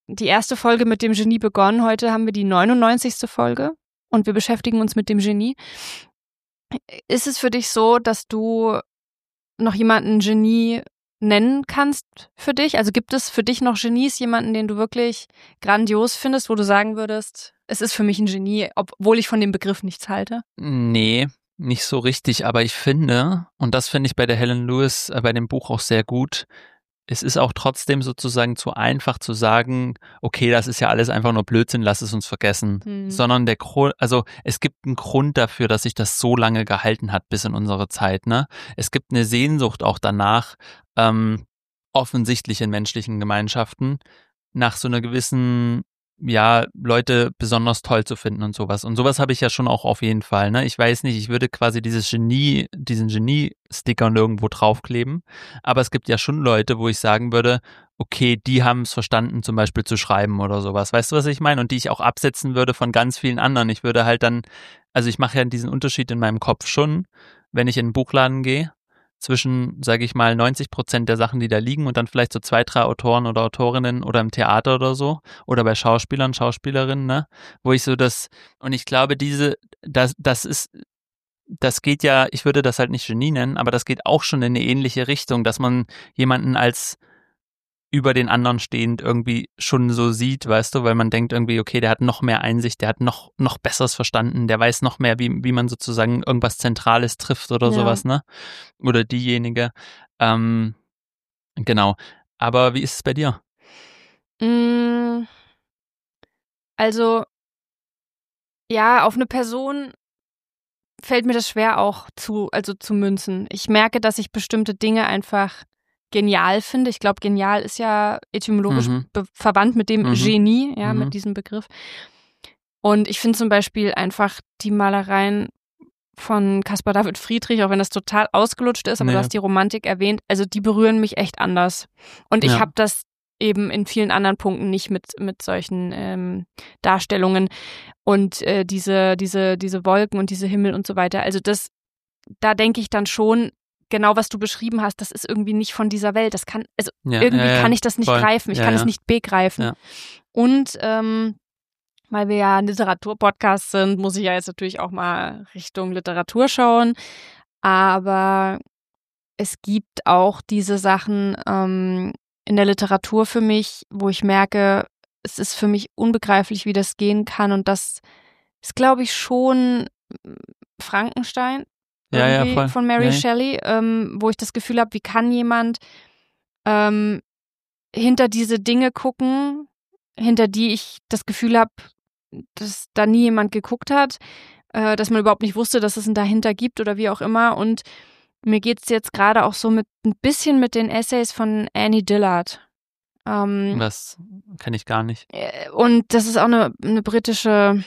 die erste Folge mit dem Genie begonnen. Heute haben wir die 99. Folge und wir beschäftigen uns mit dem Genie. Ist es für dich so, dass du noch jemanden Genie nennen kannst für dich? Also gibt es für dich noch Genies, jemanden, den du wirklich grandios findest, wo du sagen würdest, es ist für mich ein Genie, obwohl ich von dem Begriff nichts halte? Nee, nicht so richtig, aber ich finde, und das finde ich bei der Helen Lewis, bei dem Buch auch sehr gut, es ist auch trotzdem sozusagen zu einfach zu sagen, okay, das ist ja alles einfach nur Blödsinn, lass es uns vergessen. Sondern es gibt einen Grund dafür, dass sich das so lange gehalten hat bis in unsere Zeit, ne? Es gibt eine Sehnsucht auch danach, offensichtlich in menschlichen Gemeinschaften, nach so einer gewissen, ja, Leute besonders toll zu finden und sowas. Und sowas habe ich ja schon auch auf jeden Fall, ne? Ich weiß nicht, ich würde quasi diesen Genie-Sticker nirgendwo draufkleben. Aber es gibt ja schon Leute, wo ich sagen würde, okay, die haben es verstanden, zum Beispiel zu schreiben oder sowas. Weißt du, was ich meine? Und die ich auch absetzen würde von ganz vielen anderen. Ich würde halt dann, also ich mache ja diesen Unterschied in meinem Kopf schon, wenn ich in einen Buchladen gehe, zwischen, sage ich mal, 90% der Sachen, die da liegen und dann vielleicht so 2, 3 Autoren oder Autorinnen oder im Theater oder so oder bei Schauspielern, Schauspielerinnen, ne, wo ich so und ich glaube, das geht ja, ich würde das halt nicht Genie nennen, aber das geht auch schon in eine ähnliche Richtung, dass man jemanden als über den anderen stehend irgendwie schon so sieht, weißt du, weil man denkt irgendwie, okay, der hat noch mehr Einsicht, der hat noch Besseres verstanden, der weiß noch mehr, wie man sozusagen irgendwas Zentrales trifft oder sowas, ne? Oder diejenige. Genau. Aber wie ist es bei dir? Also, ja, auf eine Person fällt mir das schwer auch zu münzen. Ich merke, dass ich bestimmte Dinge einfach genial finde. Ich glaube, genial ist ja etymologisch verwandt mit dem Genie, ja, mit diesem Begriff. Und ich finde zum Beispiel einfach die Malereien von Caspar David Friedrich, auch wenn das total ausgelutscht ist, aber du hast die Romantik erwähnt, also die berühren mich echt anders. Und ich habe das eben in vielen anderen Punkten nicht mit solchen Darstellungen und diese Wolken und diese Himmel und so weiter. Also da denke ich dann schon, genau, was du beschrieben hast, das ist irgendwie nicht von dieser Welt. Das kann, kann ich das nicht greifen. Ich kann es nicht begreifen. Ja. Und weil wir ja ein Literaturpodcast sind, muss ich ja jetzt natürlich auch mal Richtung Literatur schauen. Aber es gibt auch diese Sachen in der Literatur für mich, wo ich merke, es ist für mich unbegreiflich, wie das gehen kann. Und das ist, glaube ich, schon Frankenstein. Voll. Von Mary Shelley, wo ich das Gefühl habe, wie kann jemand hinter diese Dinge gucken, hinter die ich das Gefühl habe, dass da nie jemand geguckt hat, dass man überhaupt nicht wusste, dass es ein dahinter gibt oder wie auch immer. Und mir geht es jetzt gerade auch so ein bisschen mit den Essays von Annie Dillard. Das kenne ich gar nicht. Und das ist auch eine britische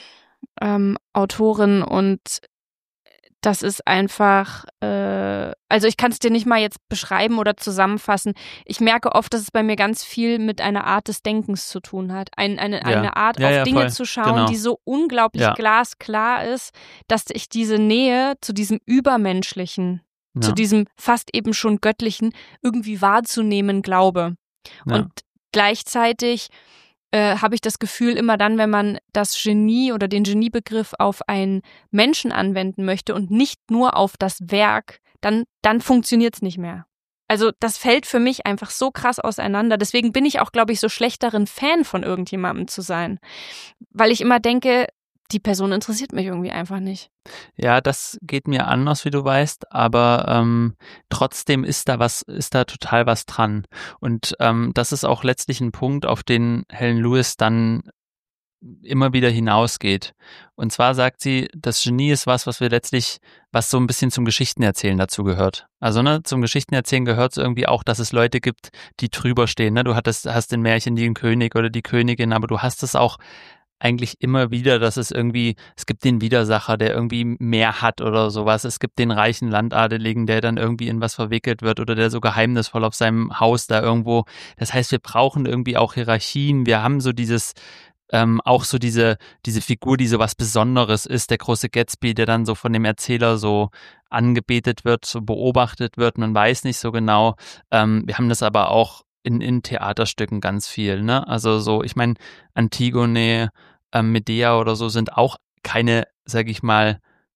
Autorin und das ist einfach, also ich kann es dir nicht mal jetzt beschreiben oder zusammenfassen. Ich merke oft, dass es bei mir ganz viel mit einer Art des Denkens zu tun hat. Eine Art, auf Dinge zu schauen, die so unglaublich glasklar ist, dass ich diese Nähe zu diesem Übermenschlichen, zu diesem fast eben schon Göttlichen irgendwie wahrzunehmen glaube. Ja. Und gleichzeitig habe ich das Gefühl, immer dann, wenn man das Genie oder den Geniebegriff auf einen Menschen anwenden möchte und nicht nur auf das Werk, dann funktioniert es nicht mehr. Also das fällt für mich einfach so krass auseinander. Deswegen bin ich auch, glaube ich, so schlecht darin, Fan von irgendjemandem zu sein. Weil ich immer denke, die Person interessiert mich irgendwie einfach nicht. Ja, das geht mir anders, wie du weißt, aber trotzdem ist da total was dran. Und das ist auch letztlich ein Punkt, auf den Helen Lewis dann immer wieder hinausgeht. Und zwar sagt sie, das Genie ist was so ein bisschen zum Geschichtenerzählen dazu gehört. Also zum Geschichtenerzählen gehört es irgendwie auch, dass es Leute gibt, die drüber stehen. Ne? Du hast in Märchen den König oder die Königin, aber du hast es auch eigentlich immer wieder, dass es gibt den Widersacher, der irgendwie mehr hat oder sowas. Es gibt den reichen Landadeligen, der dann irgendwie in was verwickelt wird oder der so geheimnisvoll auf seinem Haus da irgendwo. Das heißt, wir brauchen irgendwie auch Hierarchien. Wir haben so dieses, auch so diese Figur, die so was Besonderes ist, der große Gatsby, der dann so von dem Erzähler so angebetet wird, so beobachtet wird. Man weiß nicht so genau. Wir haben das aber auch in Theaterstücken ganz viel, ne? Also so, ich meine, Antigone, Medea oder so sind auch keine, sag ich mal,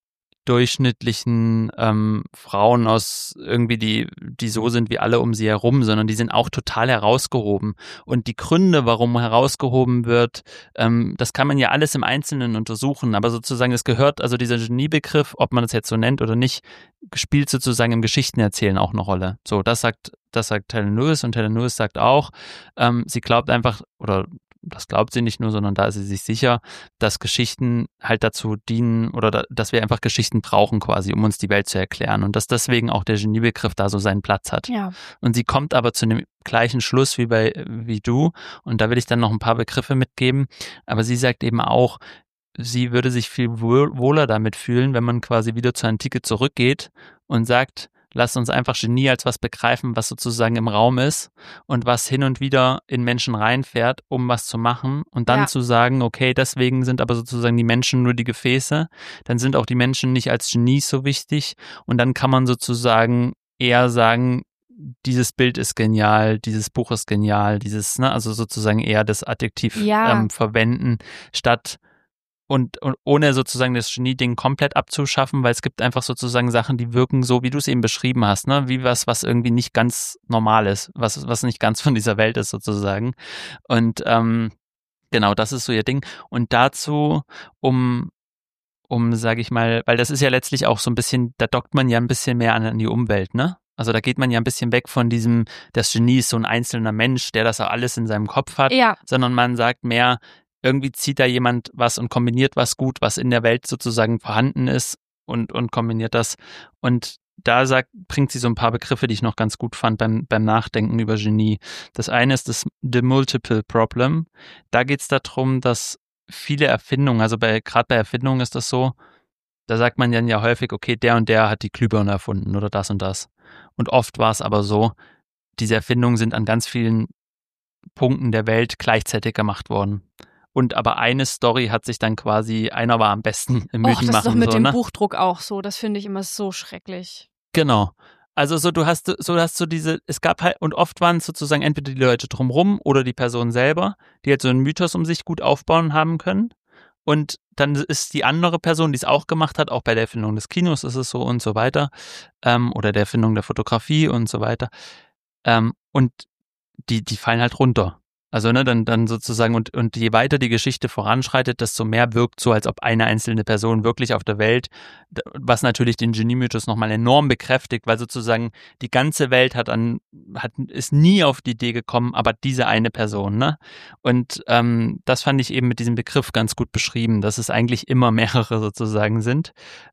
durchschnittlichen Frauen aus irgendwie, die so sind wie alle um sie herum, sondern die sind auch total herausgehoben. Und die Gründe, warum herausgehoben wird, das kann man ja alles im Einzelnen untersuchen, aber sozusagen es gehört, also dieser Geniebegriff, ob man das jetzt so nennt oder nicht, spielt sozusagen im Geschichtenerzählen auch eine Rolle. So, das sagt Helen Lewis, und Helen Lewis sagt auch, sie glaubt einfach, oder das glaubt sie nicht nur, sondern da ist sie sich sicher, dass Geschichten halt dazu dienen oder dass wir einfach Geschichten brauchen quasi, um uns die Welt zu erklären, und dass deswegen auch der Geniebegriff da so seinen Platz hat. Ja. Und sie kommt aber zu dem gleichen Schluss wie du, und da will ich dann noch ein paar Begriffe mitgeben, aber sie sagt eben auch, sie würde sich viel wohler damit fühlen, wenn man quasi wieder zur Antike zurückgeht und sagt, lasst uns einfach Genie als was begreifen, was sozusagen im Raum ist und was hin und wieder in Menschen reinfährt, um was zu machen, und dann zu sagen, okay, deswegen sind aber sozusagen die Menschen nur die Gefäße, dann sind auch die Menschen nicht als Genies so wichtig, und dann kann man sozusagen eher sagen, dieses Bild ist genial, dieses Buch ist genial, also sozusagen eher das Adjektiv verwenden, statt und ohne sozusagen das Genie-Ding komplett abzuschaffen, weil es gibt einfach sozusagen Sachen, die wirken so, wie du es eben beschrieben hast, ne, wie was irgendwie nicht ganz normal ist, was nicht ganz von dieser Welt ist sozusagen. Und genau, das ist so ihr Ding. Und dazu, um sage ich mal, weil das ist ja letztlich auch so ein bisschen, da dockt man ja ein bisschen mehr an die Umwelt, ne? Also da geht man ja ein bisschen weg von diesem, das Genie ist so ein einzelner Mensch, der das auch alles in seinem Kopf hat, sondern man sagt mehr, irgendwie zieht da jemand was und kombiniert was gut, was in der Welt sozusagen vorhanden ist, und kombiniert das. Und da bringt sie so ein paar Begriffe, die ich noch ganz gut fand beim Nachdenken über Genie. Das eine ist das The Multiple Problem. Da geht es darum, dass viele Erfindungen, also gerade bei Erfindungen ist das so, da sagt man dann ja häufig, okay, der und der hat die Glühbirne erfunden oder das und das. Und oft war es aber so, diese Erfindungen sind an ganz vielen Punkten der Welt gleichzeitig gemacht worden. Und aber eine Story hat sich dann quasi, einer war am besten im Mythenmachen. Das ist doch mit so, dem Buchdruck auch so, das finde ich immer so schrecklich. Genau. Also so, du hast so diese, es gab halt, und oft waren es sozusagen entweder die Leute drumrum oder die Person selber, die halt so einen Mythos um sich gut aufbauen haben können. Und dann ist die andere Person, die es auch gemacht hat, auch bei der Erfindung des Kinos ist es so und so weiter, oder der Erfindung der Fotografie und so weiter. Und die fallen halt runter. Also ne, dann sozusagen, und je weiter die Geschichte voranschreitet, desto mehr wirkt so, als ob eine einzelne Person wirklich auf der Welt, was natürlich den Genie-Mythos nochmal enorm bekräftigt, weil sozusagen die ganze Welt ist nie auf die Idee gekommen, aber diese eine Person, ne? Und das fand ich eben mit diesem Begriff ganz gut beschrieben, dass es eigentlich immer mehrere sozusagen sind.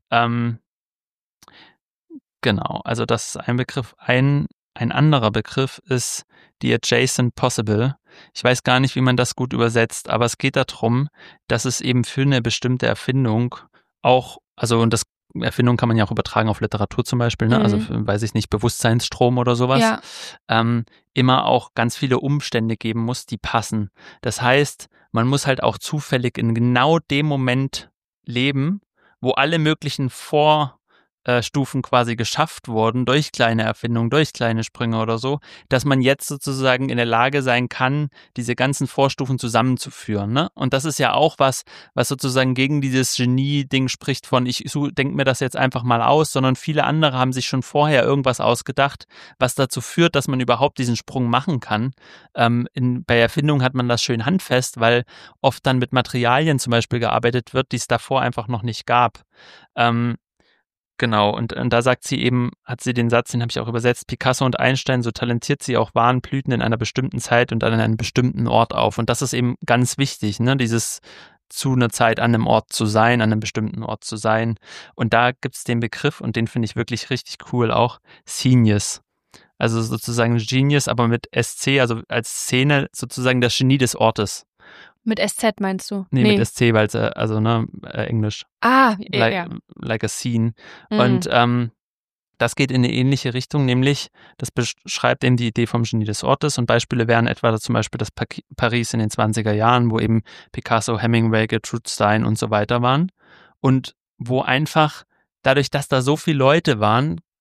Genau, also das ist ein Begriff. Ein anderer Begriff ist die Adjacent Possible. Ich weiß gar nicht, wie man das gut übersetzt, aber es geht darum, dass es eben für eine bestimmte Erfindung auch, also und das Erfindung kann man ja auch übertragen auf Literatur zum Beispiel, ne? Also weiß ich nicht, Bewusstseinsstrom oder sowas, immer auch ganz viele Umstände geben muss, die passen. Das heißt, man muss halt auch zufällig in genau dem Moment leben, wo alle möglichen Vorstufen quasi geschafft wurden durch kleine Erfindungen, durch kleine Sprünge oder so, dass man jetzt sozusagen in der Lage sein kann, diese ganzen Vorstufen zusammenzuführen, ne? Und das ist ja auch was sozusagen gegen dieses Genie-Ding spricht von, ich denke mir das jetzt einfach mal aus, sondern viele andere haben sich schon vorher irgendwas ausgedacht, was dazu führt, dass man überhaupt diesen Sprung machen kann. Bei Erfindungen hat man das schön handfest, weil oft dann mit Materialien zum Beispiel gearbeitet wird, die es davor einfach noch nicht gab. Genau, und da sagt sie eben, hat sie den Satz, den habe ich auch übersetzt, Picasso und Einstein, so talentiert sie auch waren, blühten in einer bestimmten Zeit und an einem bestimmten Ort auf. Und das ist eben ganz wichtig, ne, dieses zu einer Zeit an einem Ort zu sein, an einem bestimmten Ort zu sein. Und da gibt es den Begriff, und den finde ich wirklich richtig cool auch, Genius. Also sozusagen Genius, aber mit SC, also als Szene sozusagen das Genie des Ortes. Mit SZ meinst du? Nee, mit SC, weil es, also ne, Englisch. Like a scene. Und das geht in eine ähnliche Richtung, nämlich das beschreibt eben die Idee vom Genie des Ortes, und Beispiele wären etwa zum Beispiel das Paris in den 20er Jahren, wo eben Picasso, Hemingway, Gertrude Stein und so weiter waren, und wo einfach dadurch, dass da so viele Leute waren,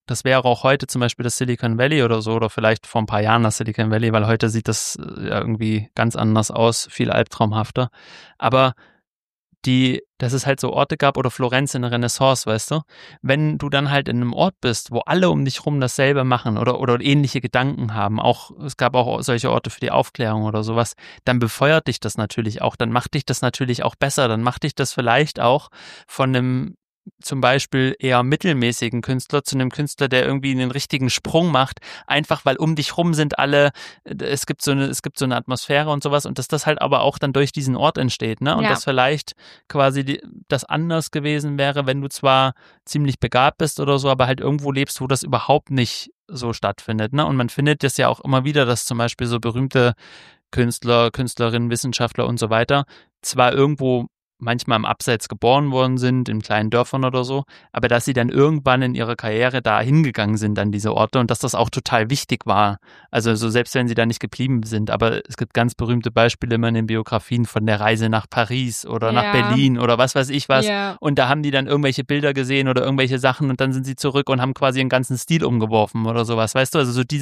das wäre auch heute zum Beispiel das Silicon Valley oder so, oder vielleicht vor ein paar Jahren das Silicon Valley, weil heute sieht das ja irgendwie ganz anders aus, viel albtraumhafter. Aber dass es halt so Orte gab oder Florenz in der Renaissance, weißt du? Wenn du dann halt in einem Ort bist, wo alle um dich rum dasselbe machen oder ähnliche Gedanken haben, es gab auch solche Orte für die Aufklärung oder sowas, dann befeuert dich das natürlich auch, dann macht dich das natürlich auch besser, dann macht dich das vielleicht auch von einem zum Beispiel eher mittelmäßigen Künstler zu einem Künstler, der irgendwie einen richtigen Sprung macht, einfach weil um dich rum sind alle, es gibt so eine Atmosphäre und sowas und dass das halt aber auch dann durch diesen Ort entsteht, ne? Und dass vielleicht quasi das anders gewesen wäre, wenn du zwar ziemlich begabt bist oder so, aber halt irgendwo lebst, wo das überhaupt nicht so stattfindet, ne? Und man findet das ja auch immer wieder, dass zum Beispiel so berühmte Künstler, Künstlerinnen, Wissenschaftler und so weiter zwar irgendwo manchmal im Abseits geboren worden sind, in kleinen Dörfern oder so, aber dass sie dann irgendwann in ihrer Karriere da hingegangen sind an diese Orte und dass das auch total wichtig war. Also so selbst wenn sie da nicht geblieben sind, aber es gibt ganz berühmte Beispiele immer in den Biografien von der Reise nach Paris oder nach Berlin oder was weiß ich was und da haben die dann irgendwelche Bilder gesehen oder irgendwelche Sachen und dann sind sie zurück und haben quasi einen ganzen Stil umgeworfen oder sowas, weißt du, also so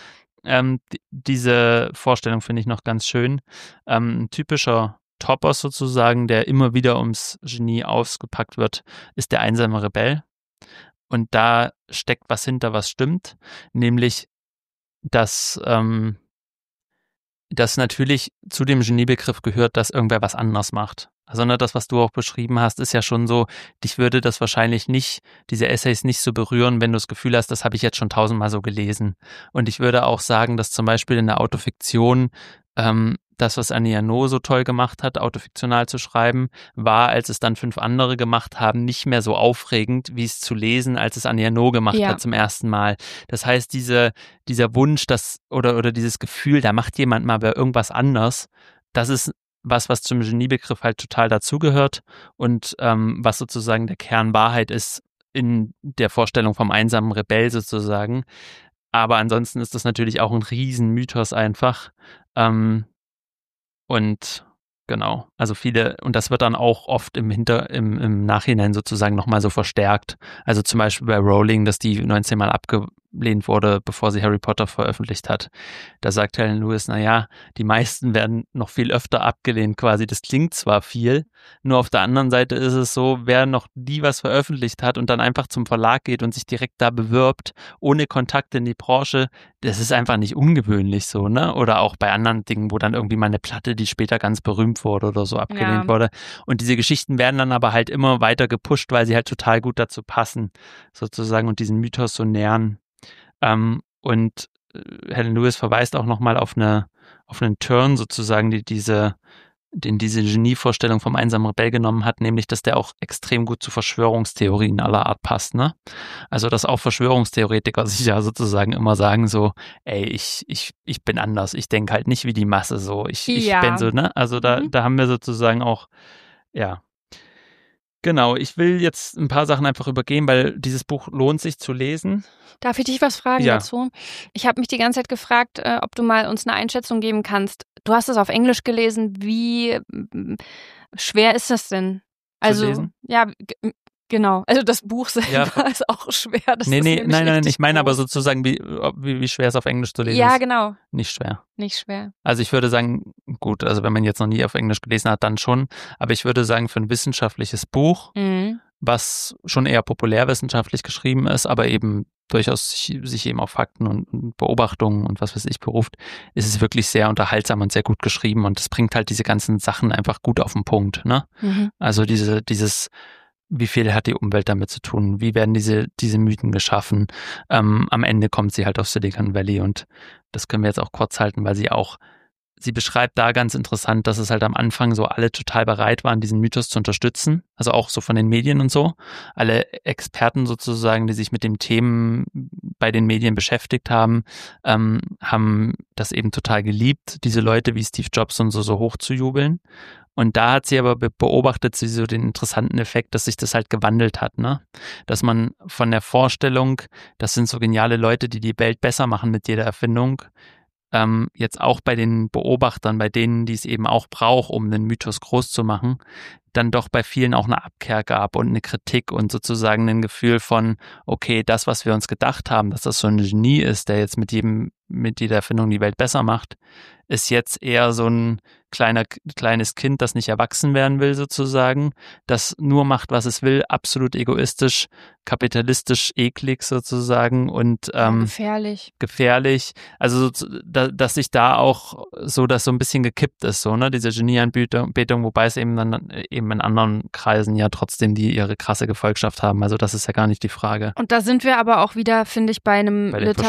diese Vorstellung finde ich noch ganz schön. Typischer Topos sozusagen, der immer wieder ums Genie ausgepackt wird, ist der einsame Rebell. Und da steckt was hinter, was stimmt, nämlich, dass natürlich zu dem Geniebegriff gehört, dass irgendwer was anders macht. Also das, was du auch beschrieben hast, ist ja schon so, dich würde das wahrscheinlich nicht, diese Essays nicht so berühren, wenn du das Gefühl hast, das habe ich jetzt schon 1000-mal so gelesen. Und ich würde auch sagen, dass zum Beispiel in der Autofiktion das, was Annie Ernaux so toll gemacht hat, autofiktional zu schreiben, war, als es dann 5 andere gemacht haben, nicht mehr so aufregend, wie es zu lesen, als es Annie Ernaux gemacht hat zum ersten Mal. Das heißt, dieser Wunsch, oder dieses Gefühl, da macht jemand mal irgendwas anders, das ist was zum Geniebegriff halt total dazugehört und was sozusagen der Kern Wahrheit ist in der Vorstellung vom einsamen Rebell sozusagen. Aber ansonsten ist das natürlich auch ein Riesenmythos einfach. Und genau, also viele, und das wird dann auch oft im Nachhinein sozusagen nochmal so verstärkt. Also zum Beispiel bei Rowling, dass die 19 Mal abgelehnt wurde, bevor sie Harry Potter veröffentlicht hat. Da sagt Helen Lewis, die meisten werden noch viel öfter abgelehnt quasi. Das klingt zwar viel, nur auf der anderen Seite ist es so, wer noch nie was veröffentlicht hat und dann einfach zum Verlag geht und sich direkt da bewirbt, ohne Kontakt in die Branche, das ist einfach nicht ungewöhnlich so, ne? Oder auch bei anderen Dingen, wo dann irgendwie mal eine Platte, die später ganz berühmt wurde oder so, abgelehnt wurde. Und diese Geschichten werden dann aber halt immer weiter gepusht, weil sie halt total gut dazu passen, sozusagen, und diesen Mythos so nähern. Und Helen Lewis verweist auch nochmal auf einen Turn sozusagen, den diese Genievorstellung vom einsamen Rebell genommen hat, nämlich, dass der auch extrem gut zu Verschwörungstheorien aller Art passt, ne? Also, dass auch Verschwörungstheoretiker sich ja sozusagen immer sagen so, ey, ich bin anders, ich denke halt nicht wie die Masse so, ich bin so, ne? Also da haben wir sozusagen auch, ja. Genau, ich will jetzt ein paar Sachen einfach übergehen, weil dieses Buch lohnt sich zu lesen. Darf ich dich was fragen dazu? Ich habe mich die ganze Zeit gefragt, ob du mal uns eine Einschätzung geben kannst. Du hast es auf Englisch gelesen. Wie schwer ist das denn? Zu lesen? Ja, genau. Also das Buch selber ist auch schwer. Nein, ich meine aber sozusagen, wie schwer es auf Englisch zu lesen ist. Ja, genau. Nicht schwer. Nicht schwer. Also ich würde sagen, gut, also wenn man jetzt noch nie auf Englisch gelesen hat, dann schon. Aber ich würde sagen, für ein wissenschaftliches Buch, was schon eher populärwissenschaftlich geschrieben ist, aber eben durchaus sich eben auf Fakten und Beobachtungen und was weiß ich beruft, ist es wirklich sehr unterhaltsam und sehr gut geschrieben und es bringt halt diese ganzen Sachen einfach gut auf den Punkt, ne? Also dieses wie viel hat die Umwelt damit zu tun? Wie werden diese Mythen geschaffen? Am Ende kommt sie halt auf Silicon Valley und das können wir jetzt auch kurz halten, weil sie beschreibt da ganz interessant, dass es halt am Anfang so alle total bereit waren, diesen Mythos zu unterstützen, also auch so von den Medien und so. Alle Experten sozusagen, die sich mit den Themen bei den Medien beschäftigt haben, haben das eben total geliebt, diese Leute wie Steve Jobs und so hoch zu jubeln. Und da hat sie aber beobachtet sie so den interessanten Effekt, dass sich das halt gewandelt hat, ne? Dass man von der Vorstellung, das sind so geniale Leute, die Welt besser machen mit jeder Erfindung, jetzt auch bei den Beobachtern, bei denen, die es eben auch braucht, um den Mythos groß zu machen, dann doch bei vielen auch eine Abkehr gab und eine Kritik und sozusagen ein Gefühl von, okay, das, was wir uns gedacht haben, dass das so ein Genie ist, der jetzt mit jeder Erfindung die Welt besser macht, ist jetzt eher so ein kleines Kind, das nicht erwachsen werden will sozusagen, das nur macht, was es will, absolut egoistisch, kapitalistisch, eklig sozusagen und gefährlich. Also dass sich da auch so, dass so ein bisschen gekippt ist, so, ne, diese Genieanbetung, wobei es eben dann eben in anderen Kreisen ja trotzdem die ihre krasse Gefolgschaft haben. Also das ist ja gar nicht die Frage. Und da sind wir aber auch wieder, finde ich, bei den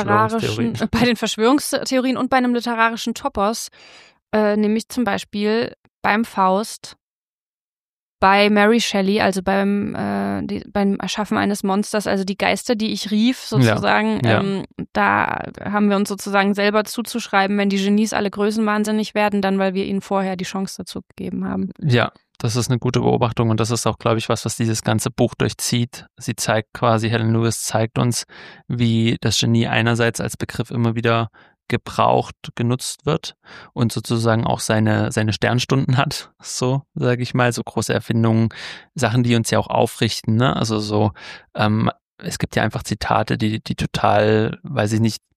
Verschwörungstheorien und bei einem literarischen Topos, nämlich zum Beispiel beim Faust, bei Mary Shelley, also beim Erschaffen eines Monsters, also die Geister, die ich rief, sozusagen, da haben wir uns sozusagen selber zuzuschreiben, wenn die Genies alle größenwahnsinnig werden, dann weil wir ihnen vorher die Chance dazu gegeben haben. Ja, das ist eine gute Beobachtung und das ist auch, glaube ich, was dieses ganze Buch durchzieht. Helen Lewis zeigt uns, wie das Genie einerseits als Begriff immer wieder genutzt wird und sozusagen auch seine Sternstunden hat, so sage ich mal, so große Erfindungen, Sachen, die uns ja auch aufrichten, ne? Also so, es gibt ja einfach Zitate, die total, weiß ich nicht,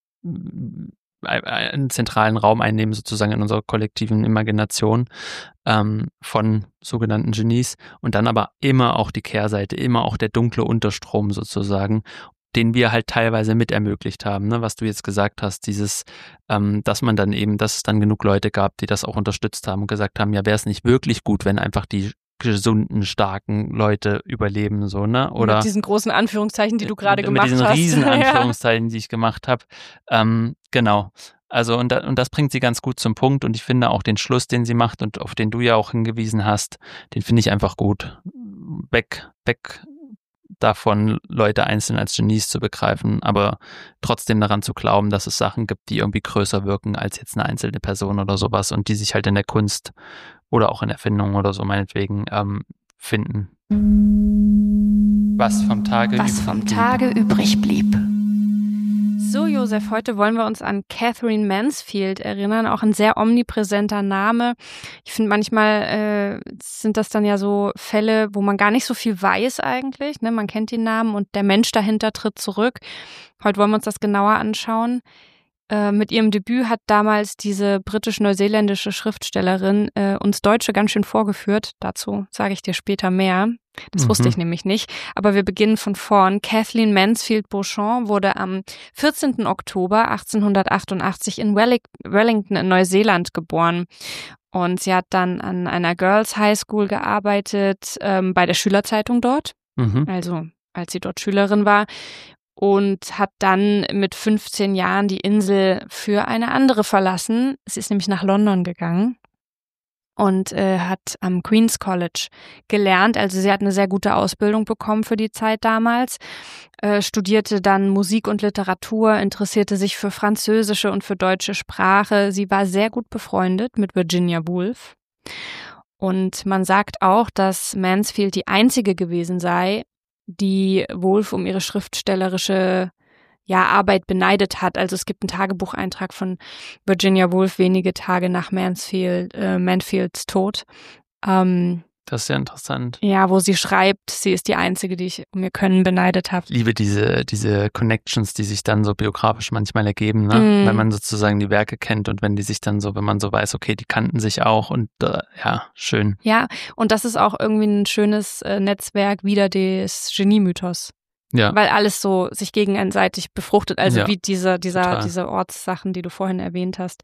einen zentralen Raum einnehmen, sozusagen in unserer kollektiven Imagination von sogenannten Genies und dann aber immer auch die Kehrseite, immer auch der dunkle Unterstrom sozusagen, den wir halt teilweise mit ermöglicht haben, ne? Was du jetzt gesagt hast, dieses, dass es dann genug Leute gab, die das auch unterstützt haben und gesagt haben, ja, wäre es nicht wirklich gut, wenn einfach die gesunden, starken Leute überleben, so, ne? Oder mit diesen großen Anführungszeichen, die du gerade gemacht hast. Mit diesen riesen Anführungszeichen, die ich gemacht habe. Genau. Also und das bringt sie ganz gut zum Punkt und ich finde auch den Schluss, den sie macht und auf den du ja auch hingewiesen hast, den finde ich einfach gut. Weg davon, Leute einzeln als Genies zu begreifen, aber trotzdem daran zu glauben, dass es Sachen gibt, die irgendwie größer wirken als jetzt eine einzelne Person oder sowas und die sich halt in der Kunst oder auch in Erfindungen oder so meinetwegen finden. Was vom Tage übrig blieb. So, Josef, heute wollen wir uns an Katherine Mansfield erinnern, auch ein sehr omnipräsenter Name. Ich finde, manchmal sind das dann ja so Fälle, wo man gar nicht so viel weiß eigentlich, ne? Man kennt den Namen und der Mensch dahinter tritt zurück. Heute wollen wir uns das genauer anschauen. Mit ihrem Debüt hat damals diese britisch-neuseeländische Schriftstellerin uns Deutsche ganz schön vorgeführt. Dazu sage ich dir später mehr. Das wusste ich nämlich nicht. Aber wir beginnen von vorn. Kathleen Mansfield Beauchamp wurde am 14. Oktober 1888 in Wellington in Neuseeland geboren. Und sie hat dann an einer Girls High School gearbeitet, bei der Schülerzeitung dort. Also als sie dort Schülerin war. Und hat dann mit 15 Jahren die Insel für eine andere verlassen. Sie ist nämlich nach London gegangen und hat am Queen's College gelernt. Also sie hat eine sehr gute Ausbildung bekommen für die Zeit damals, studierte dann Musik und Literatur, interessierte sich für französische und für deutsche Sprache. Sie war sehr gut befreundet mit Virginia Woolf. Und man sagt auch, dass Mansfield die einzige gewesen sei, die Woolf um ihre schriftstellerische Arbeit beneidet hat. Also es gibt einen Tagebucheintrag von Virginia Woolf wenige Tage nach Mansfields Tod. Das ist ja interessant. Ja, wo sie schreibt, sie ist die Einzige, die ich um ihr Können beneidet habe. Ich liebe diese Connections, die sich dann so biografisch manchmal ergeben, ne? Wenn man sozusagen die Werke kennt und wenn die sich dann so, wenn man so weiß, okay, die kannten sich auch und schön. Ja, und das ist auch irgendwie ein schönes Netzwerk wieder des Genie-Mythos. Ja. Weil alles so sich gegenseitig befruchtet, also wie diese Ortssachen, die du vorhin erwähnt hast.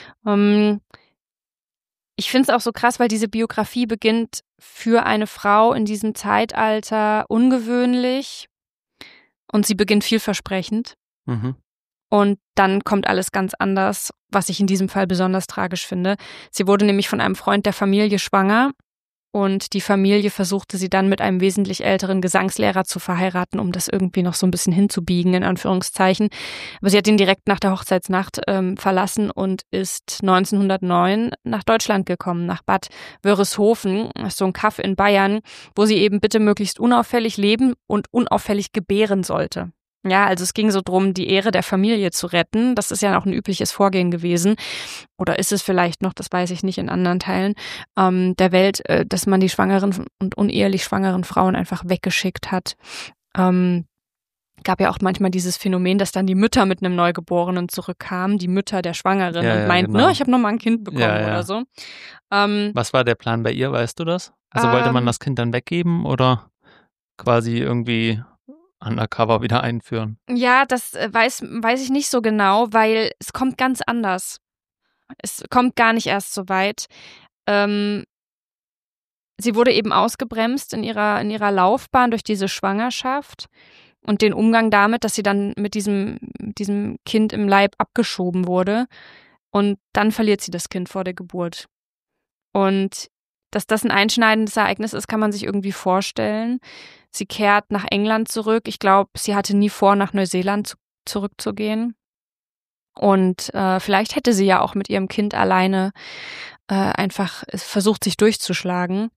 Ich finde es auch so krass, weil diese Biografie beginnt für eine Frau in diesem Zeitalter ungewöhnlich und sie beginnt vielversprechend. Und dann kommt alles ganz anders, was ich in diesem Fall besonders tragisch finde. Sie wurde nämlich von einem Freund der Familie schwanger und die Familie versuchte sie dann mit einem wesentlich älteren Gesangslehrer zu verheiraten, um das irgendwie noch so ein bisschen hinzubiegen, in Anführungszeichen. Aber sie hat ihn direkt nach der Hochzeitsnacht verlassen und ist 1909 nach Deutschland gekommen, nach Bad Wörishofen, so ein Kaff in Bayern, wo sie eben bitte möglichst unauffällig leben und unauffällig gebären sollte. Ja, also es ging so drum, die Ehre der Familie zu retten. Das ist ja auch ein übliches Vorgehen gewesen. Oder ist es vielleicht noch, das weiß ich nicht, in anderen Teilen der Welt, dass man die schwangeren und unehelich schwangeren Frauen einfach weggeschickt hat. Gab ja auch manchmal dieses Phänomen, dass dann die Mütter mit einem Neugeborenen zurückkamen, die Mütter der Schwangeren, und meinten, genau, ich habe nochmal ein Kind bekommen oder so. Was war der Plan bei ihr, weißt du das? Also wollte man das Kind dann weggeben oder quasi irgendwie undercover wieder einführen? Ja, das weiß ich nicht so genau, weil es kommt ganz anders. Es kommt gar nicht erst so weit. Sie wurde eben ausgebremst in ihrer Laufbahn durch diese Schwangerschaft und den Umgang damit, dass sie dann mit diesem Kind im Leib abgeschoben wurde. Und dann verliert sie das Kind vor der Geburt. Und dass das ein einschneidendes Ereignis ist, kann man sich irgendwie vorstellen. Sie kehrt nach England zurück. Ich glaube, sie hatte nie vor, nach Neuseeland zurückzugehen. Und vielleicht hätte sie ja auch mit ihrem Kind alleine einfach versucht, sich durchzuschlagen.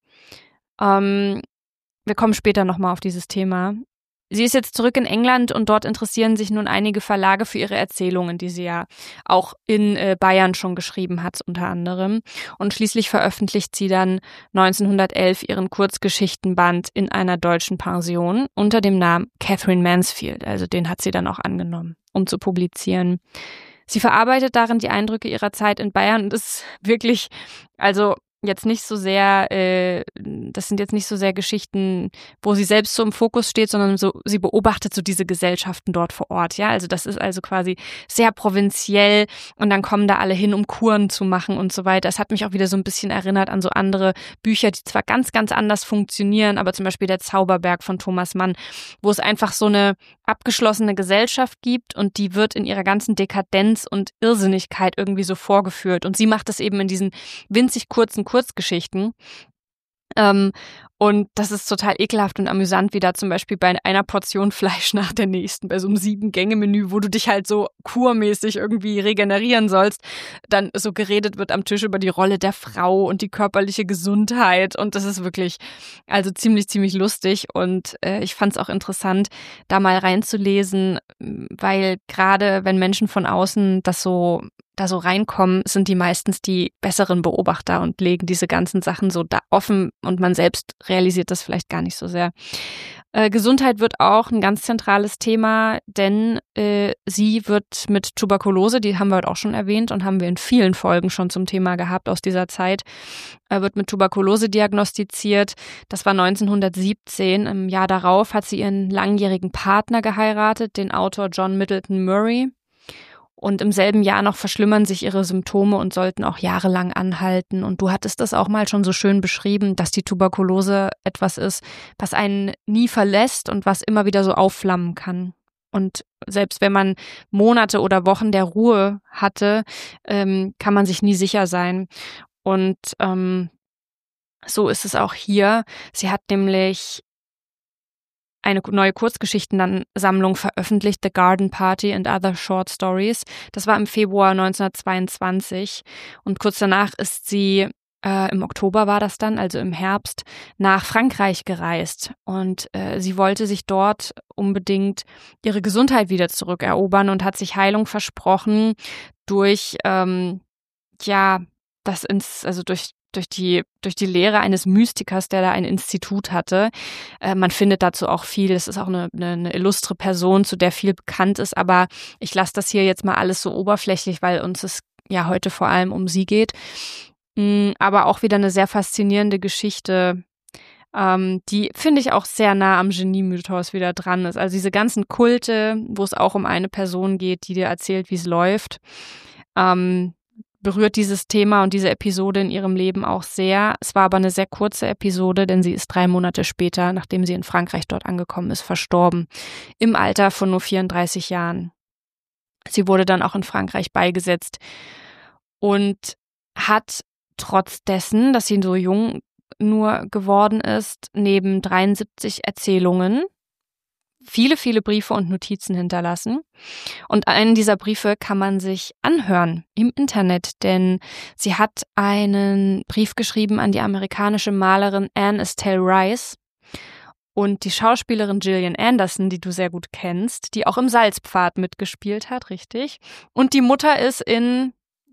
Wir kommen später nochmal auf dieses Thema. Sie ist jetzt zurück in England und dort interessieren sich nun einige Verlage für ihre Erzählungen, die sie ja auch in Bayern schon geschrieben hat, unter anderem. Und schließlich veröffentlicht sie dann 1911 ihren Kurzgeschichtenband In einer deutschen Pension unter dem Namen Catherine Mansfield. Also den hat sie dann auch angenommen, um zu publizieren. Sie verarbeitet darin die Eindrücke ihrer Zeit in Bayern und ist wirklich, also jetzt nicht so sehr, das sind jetzt nicht so sehr Geschichten, wo sie selbst so im Fokus steht, sondern so, sie beobachtet so diese Gesellschaften dort vor Ort, ja, also das ist also quasi sehr provinziell und dann kommen da alle hin, um Kuren zu machen und so weiter. Es hat mich auch wieder so ein bisschen erinnert an so andere Bücher, die zwar ganz, ganz anders funktionieren, aber zum Beispiel der Zauberberg von Thomas Mann, wo es einfach so eine abgeschlossene Gesellschaft gibt und die wird in ihrer ganzen Dekadenz und Irrsinnigkeit irgendwie so vorgeführt und sie macht das eben in diesen winzig kurzen Kurzgeschichten. Und das ist total ekelhaft und amüsant, wie da zum Beispiel bei einer Portion Fleisch nach der nächsten, bei so einem 7-Gänge-Menü, wo du dich halt so kurmäßig irgendwie regenerieren sollst, dann so geredet wird am Tisch über die Rolle der Frau und die körperliche Gesundheit. Und das ist wirklich also ziemlich, ziemlich lustig. Und ich fand es auch interessant, da mal reinzulesen, weil gerade wenn Menschen von außen da so reinkommen, sind die meistens die besseren Beobachter und legen diese ganzen Sachen so da offen und man selbst realisiert das vielleicht gar nicht so sehr. Gesundheit wird auch ein ganz zentrales Thema, denn sie wird mit Tuberkulose, die haben wir heute auch schon erwähnt und haben wir in vielen Folgen schon zum Thema gehabt aus dieser Zeit, wird mit Tuberkulose diagnostiziert. Das war 1917. Im Jahr darauf hat sie ihren langjährigen Partner geheiratet, den Autor John Middleton Murray. Und im selben Jahr noch verschlimmern sich ihre Symptome und sollten auch jahrelang anhalten. Und du hattest das auch mal schon so schön beschrieben, dass die Tuberkulose etwas ist, was einen nie verlässt und was immer wieder so aufflammen kann. Und selbst wenn man Monate oder Wochen der Ruhe hatte, kann man sich nie sicher sein. Und so ist es auch hier. Sie hat nämlich eine neue Kurzgeschichtensammlung veröffentlicht, The Garden Party and Other Short Stories. Das war im Februar 1922 und kurz danach ist sie, im Oktober war das dann, also im Herbst, nach Frankreich gereist und sie wollte sich dort unbedingt ihre Gesundheit wieder zurückerobern und hat sich Heilung versprochen durch, durch die Lehre eines Mystikers, der da ein Institut hatte. Man findet dazu auch viel. Es ist auch eine illustre Person, zu der viel bekannt ist. Aber ich lasse das hier jetzt mal alles so oberflächlich, weil uns es ja heute vor allem um sie geht. Aber auch wieder eine sehr faszinierende Geschichte, die, finde ich, auch sehr nah am Genie-Mythos wieder dran ist. Also diese ganzen Kulte, wo es auch um eine Person geht, die dir erzählt, wie es läuft, berührt dieses Thema und diese Episode in ihrem Leben auch sehr. Es war aber eine sehr kurze Episode, denn sie ist 3 Monate später, nachdem sie in Frankreich dort angekommen ist, verstorben. Im Alter von nur 34 Jahren. Sie wurde dann auch in Frankreich beigesetzt und hat trotz dessen, dass sie so jung nur geworden ist, neben 73 Erzählungen viele, viele Briefe und Notizen hinterlassen. Und einen dieser Briefe kann man sich anhören im Internet, denn sie hat einen Brief geschrieben an die amerikanische Malerin Anne Estelle Rice. Und die Schauspielerin Gillian Anderson, die du sehr gut kennst, die auch im Salzpfad mitgespielt hat, richtig. Und die Mutter ist in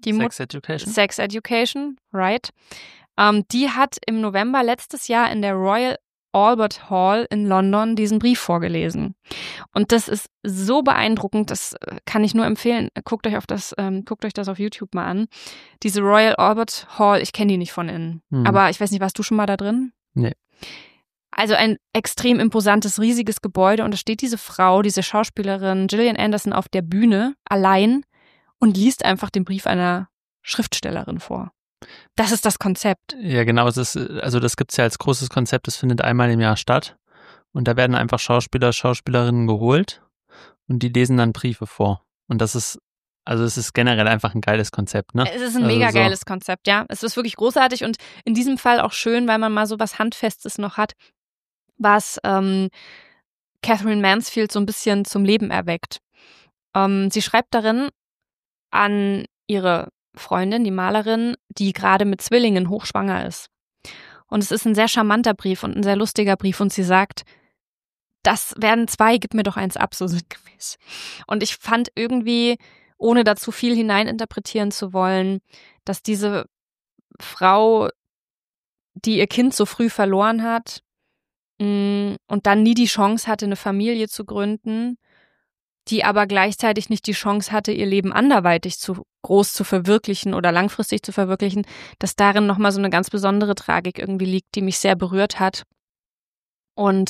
Sex Education, right. Die hat im November letztes Jahr in der Royal Albert Hall in London diesen Brief vorgelesen. Und das ist so beeindruckend, das kann ich nur empfehlen. Guckt euch das auf YouTube mal an. Diese Royal Albert Hall, ich kenne die nicht von innen. Aber ich weiß nicht, warst du schon mal da drin? Nee. Also ein extrem imposantes, riesiges Gebäude und da steht diese Frau, diese Schauspielerin Gillian Anderson auf der Bühne allein und liest einfach den Brief einer Schriftstellerin vor. Das ist das Konzept. Ja, genau. Das gibt's ja als großes Konzept. Das findet einmal im Jahr statt und da werden einfach Schauspielerinnen geholt und die lesen dann Briefe vor. Und es ist generell einfach ein geiles Konzept, ne? Es ist ein mega geiles Konzept, ja. Es ist wirklich großartig und in diesem Fall auch schön, weil man mal so was Handfestes noch hat, was Catherine Mansfield so ein bisschen zum Leben erweckt. Sie schreibt darin an ihre Freundin, die Malerin, die gerade mit Zwillingen hochschwanger ist. Und es ist ein sehr charmanter Brief und ein sehr lustiger Brief und sie sagt, das werden 2, gib mir doch eins ab, so sinngemäß. Und ich fand irgendwie, ohne da zu viel hineininterpretieren zu wollen, dass diese Frau, die ihr Kind so früh verloren hat und dann nie die Chance hatte, eine Familie zu gründen, die aber gleichzeitig nicht die Chance hatte, ihr Leben anderweitig groß zu verwirklichen oder langfristig zu verwirklichen, dass darin nochmal so eine ganz besondere Tragik irgendwie liegt, die mich sehr berührt hat. Und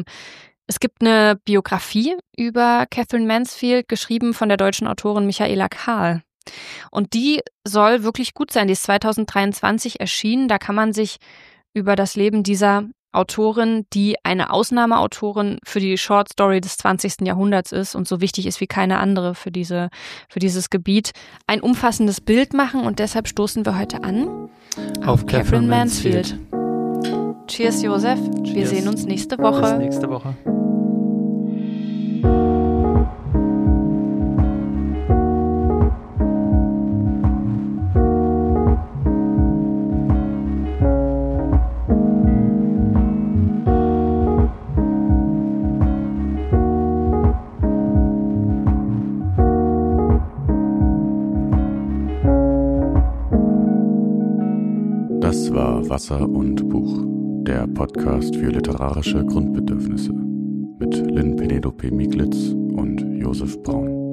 es gibt eine Biografie über Catherine Mansfield, geschrieben von der deutschen Autorin Michaela Kahl. Und die soll wirklich gut sein. Die ist 2023 erschienen. Da kann man sich über das Leben dieser Autorin, die eine Ausnahmeautorin für die Short Story des 20. Jahrhunderts ist und so wichtig ist wie keine andere für dieses Gebiet, ein umfassendes Bild machen. Und deshalb stoßen wir heute an auf Catherine Mansfield. Cheers, Josef. Cheers. Wir sehen uns nächste Woche. Bis nächste Woche. Das war Wasser und Buch, der Podcast für literarische Grundbedürfnisse mit Lynn Penelope Mieglitz und Josef Braun.